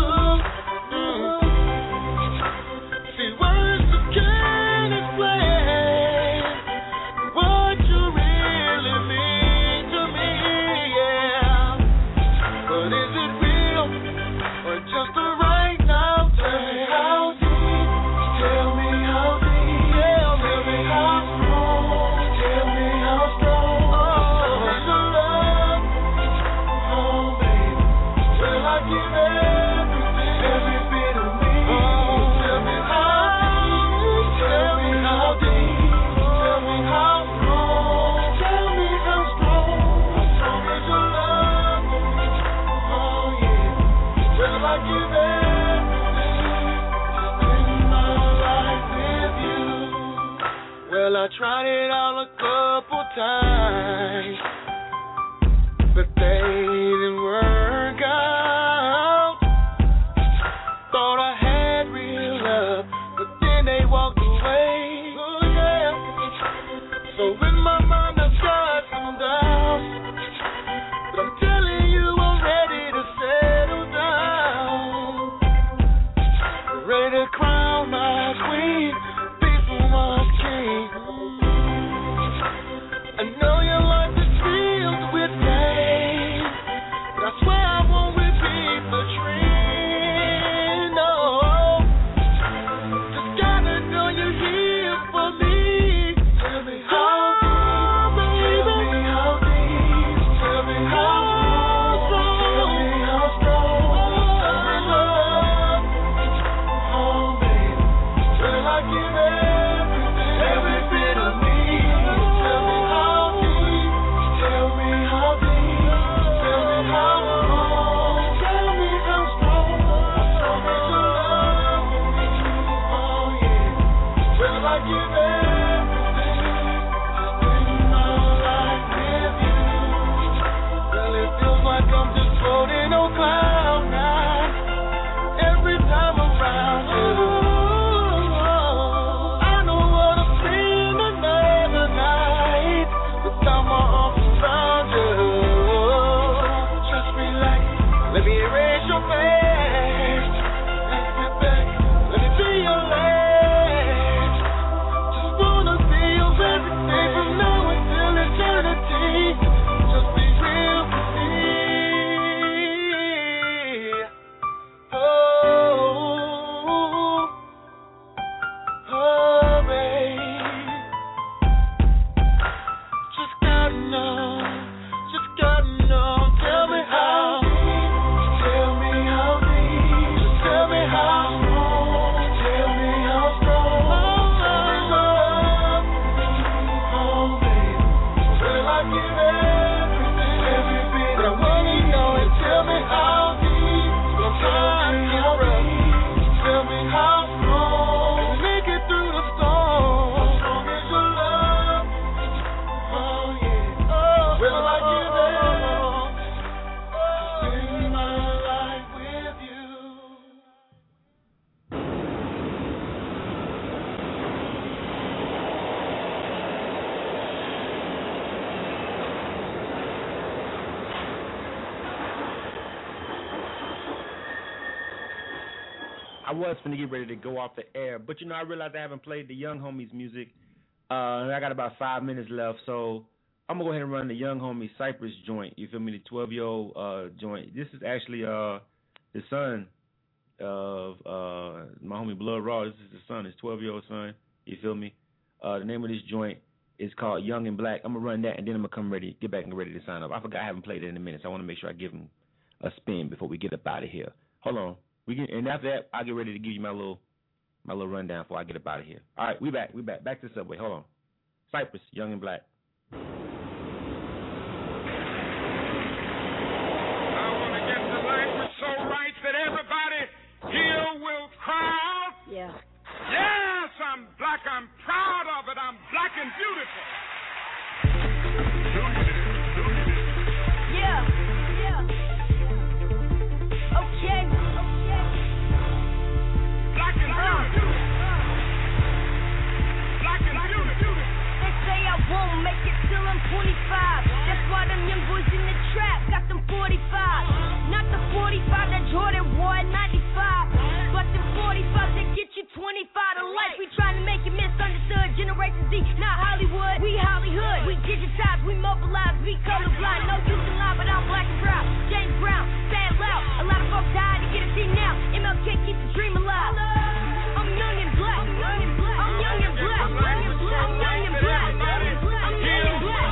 I tried it out a couple times, but they didn't work out. Thought I had real love, but then they walked away. Oh, yeah. So in my mind I've got some doubts, but I'm telling you I'm ready to settle down. Ready to crown my queen, be for my king. I know your life is filled with pain, but I swear I won't repeat the dream, no. Just gotta know you're here for me. Tell me how I was going to get ready to go off the air, but, you know, I realized I haven't played the Young Homies music. Uh, and I got about five minutes left, so I'm going to go ahead and run the Young Homies Cypress joint. You feel me? The twelve-year-old uh, joint. This is actually uh, the son of uh, my homie Blood Raw. This is the son, his twelve-year-old son. You feel me? Uh, the name of this joint is called Young and Black. I'm going to run that, and then I'm going to come ready, get back and ready to sign up. I forgot I haven't played it in a minute, so I want to make sure I give him a spin before we get up out of here. Hold on. We get, and after that, I'll get ready to give you my little my little rundown before I get up out of here. All right, we back. We back. Back to the subway. Hold on. Cypress, Young and Black. I want to get the language so right that everybody here will cry out. Yeah. Yes, I'm black. I'm proud of it. I'm black and beautiful. Yeah. Yeah. Okay. Okay. Black and beautiful. Black and beautiful. They say I won't make it till I'm twenty-five. That's why them young boys in the trap got them forty-five. Not the forty-five that Jordan wore at ninety-five, but the forty-five that get you twenty-five to life. We trying to make it misunderstood. Generation Z, not Hollywood. We Hollywood. We digitize, we mobilize, we colorblind. No use in line, but I'm black and proud. James Brown, say it loud. A lot of folks died to get a seat now. M L K keeps the dream alive. I'm young and black. I'm young and black. I'm young and black. I'm young and black. I'm young and black. I'm young and black.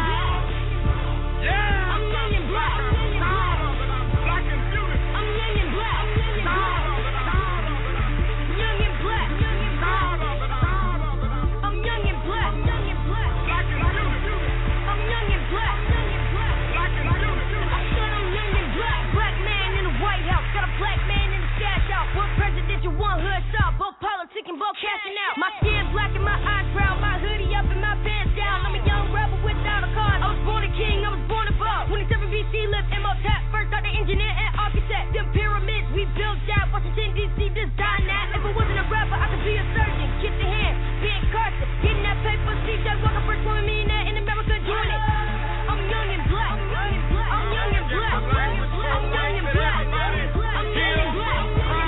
Yeah. I'm young and black. I'm young and black. I'm black and beautiful. I'm young and black. I'm young and black. Young and black. I'm young and black. Young and black. Black and beautiful. I'm young and black. Young and black. Black and beautiful. I said I'm young and black. Black man in the White House. Got a black man in the stash out. One presidential, one hood stop. Both politicking, both cashing out. My skin black and my eyes brown. My hoodie up and my pants down. I'm a young rebel without a card. I was born a king. I was born above. twenty-seven B C lived M O Tap. First started engineer and architect. Them pyramids we built out. Washington D C design that. If I wasn't a rapper, I could be a surgeon. Kiss the hand, being Carson. Getting that paper. C J Walker, first woman millionaire in America doing it. I'm young and black. I'm young and black. I'm young and black. I'm young and black. I'm young and black. I'm young and black.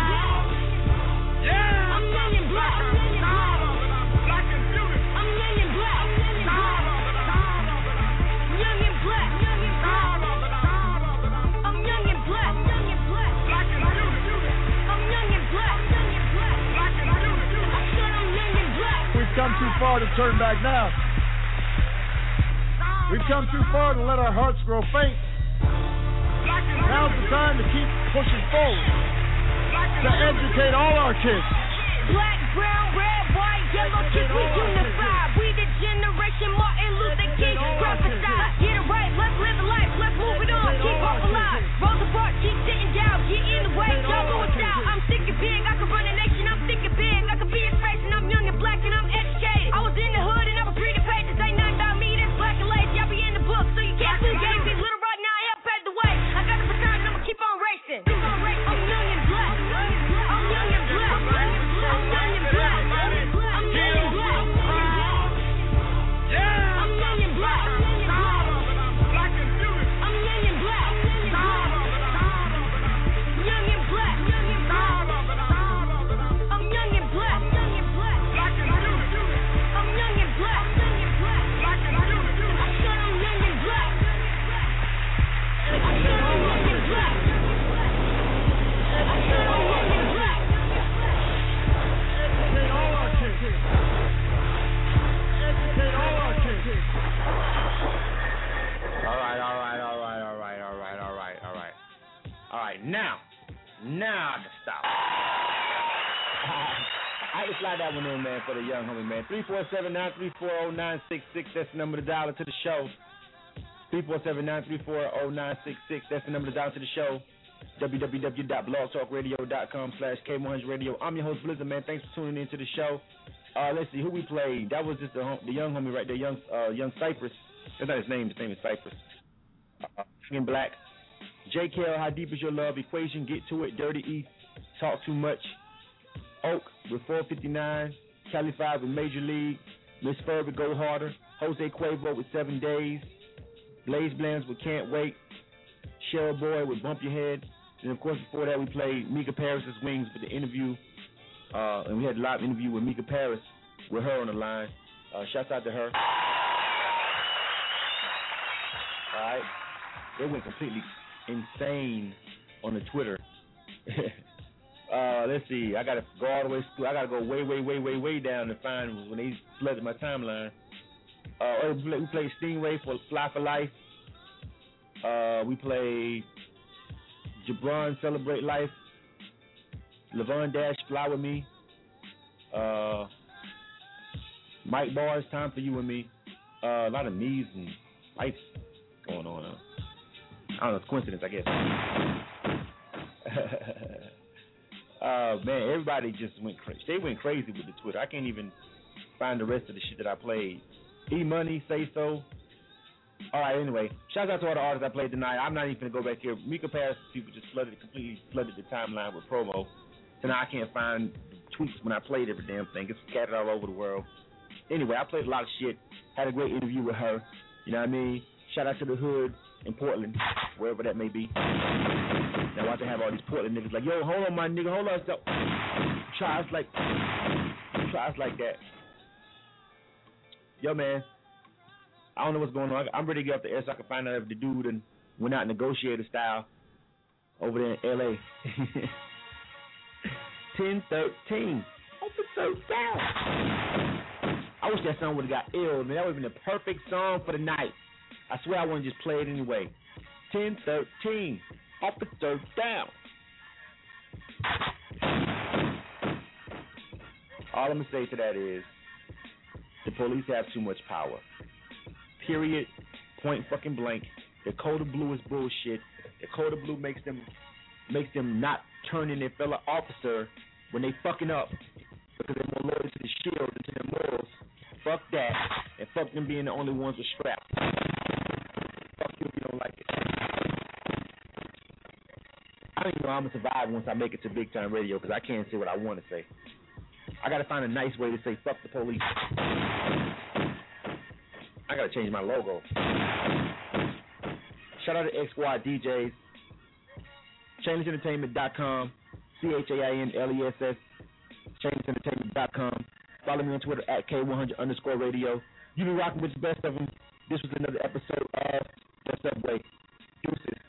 Yeah. I'm young and black. I'm young and black. Black and beautiful. I'm young and black. Young and black. Young and black. I'm young and black. Young and black. Black and beautiful. I'm young and black. Young and black. Black and beautiful. I said I'm young and black. We've come too far to turn back now. We've come too far to let our hearts grow faint. Now's the time to keep pushing forward, to educate all our kids. Black, brown, red, white, yellow, kids, we unify. We the generation Martin Luther King prophesied. Get it right, let's live a life, let's move it on, keep hope alive. Rosa Parks, keep sitting down, get in the way, don't go style. I'm sick and big, I can run a nation, I'm sick and big. I can be inspiration, I'm young and black and I'm educated. I was in the hood and I was reading pages, ain't nothing about me, that's black and lazy. I be in the book, so you can't fool games. These little right now, I help pave the way. I got the baton and I'ma keep on racing. I'm young and black. I'm young and black. I'm young and black. I'm young and black. Yeah. I'm young and black. Black and beautiful. I'm young and black. Young and black. I'm young and black. Black and beautiful. I'm young and black. Black and beautiful. I said I'm young and black. I said I'm young and black. I said I'm young and black. Educate all our kids. Educate all our kids. All right, all right, all right, all right, all right, all right, all right. All right, now, now to stop. I had to slide that one in, man, for the young homie, man. three four seven, nine three four, oh nine six six, that's the number to dial into the show. three four seven, nine three four, oh nine six six, that's the number to dial to the show. w w w dot blog talk radio dot com slash K one hundred radio. I'm your host, Blizzard, man. Thanks for tuning into the show. Uh, let's see who we played. That was just the, hom- the young homie right there, young uh, young Cypress. That's not his name. His name is Cypress. Uh, in Black. J K L, How Deep Is Your Love? Equation, Get To It. Dirty East, Talk Too Much. Oak with four fifty-nine. Cali five with Major League. Miss Ferb with Go Harder. Jose Cuervo with Seven Days. Blaze Blands with Can't Wait. Cheryl Boy with Bump Your Head. And of course, before that, we played Mika Paris's Wings for the interview, uh, and we had a live interview with Mika Paris with her on the line. Uh, shouts out to her. All right, they went completely insane on the Twitter. uh, let's see, I gotta go all the way. I gotta go way, way, way, way, way down to find when they flooded my timeline. Uh, we played Stingray for Fly for Life. Uh, we played Jabron Celebrate Life. Levon Dash Fly With Me. Uh, Mike Bars Time For You and Me. Uh, a lot of me's and lights going on. Uh, I don't know, it's coincidence, I guess. uh, man, everybody just went crazy. They went crazy with the Twitter. I can't even find the rest of the shit that I played. E-Money, Say So. All right, anyway, shout out to all the artists I played tonight. I'm not even going to go back here. Mika Paris people just flooded, completely flooded the timeline with promo. So now I can't find the tweets when I played every damn thing. It's scattered all over the world. Anyway, I played a lot of shit. Had a great interview with her. You know what I mean? Shout out to the hood in Portland, wherever that may be. Now watch I have all these Portland niggas like, yo, hold on, my nigga, hold on. So, try us like, try us like that. Yo, man, I don't know what's going on. I'm ready to get off the air so I can find out if the dude and went out negotiator style over there in L A ten thirteen. Officer down. I wish that song would have got ill, man. That would have been the perfect song for the night. I swear I wouldn't just play it anyway. ten thirteen. Officer down. All I'm going to say to that is the police have too much power. Period. Point fucking blank. The code of blue is bullshit. The code of blue makes them makes them not turn in their fellow officer when they fucking up because they're more loyal to the shield than to their morals. Fuck that. And fuck them being the only ones with straps. Fuck you if you don't like it. I don't even know how I'm going to survive once I make it to big time radio because I can't say what I want to say. I got to find a nice way to say fuck the police. I got to change my logo. Shout out to X Squad D Js. Shameless Entertainment dot com. C H A I N L E S S. Shameless Entertainment dot com. Follow me on Twitter at K one hundred underscore radio. You been rocking with the best of them. This was another episode of The Subway. Deuces.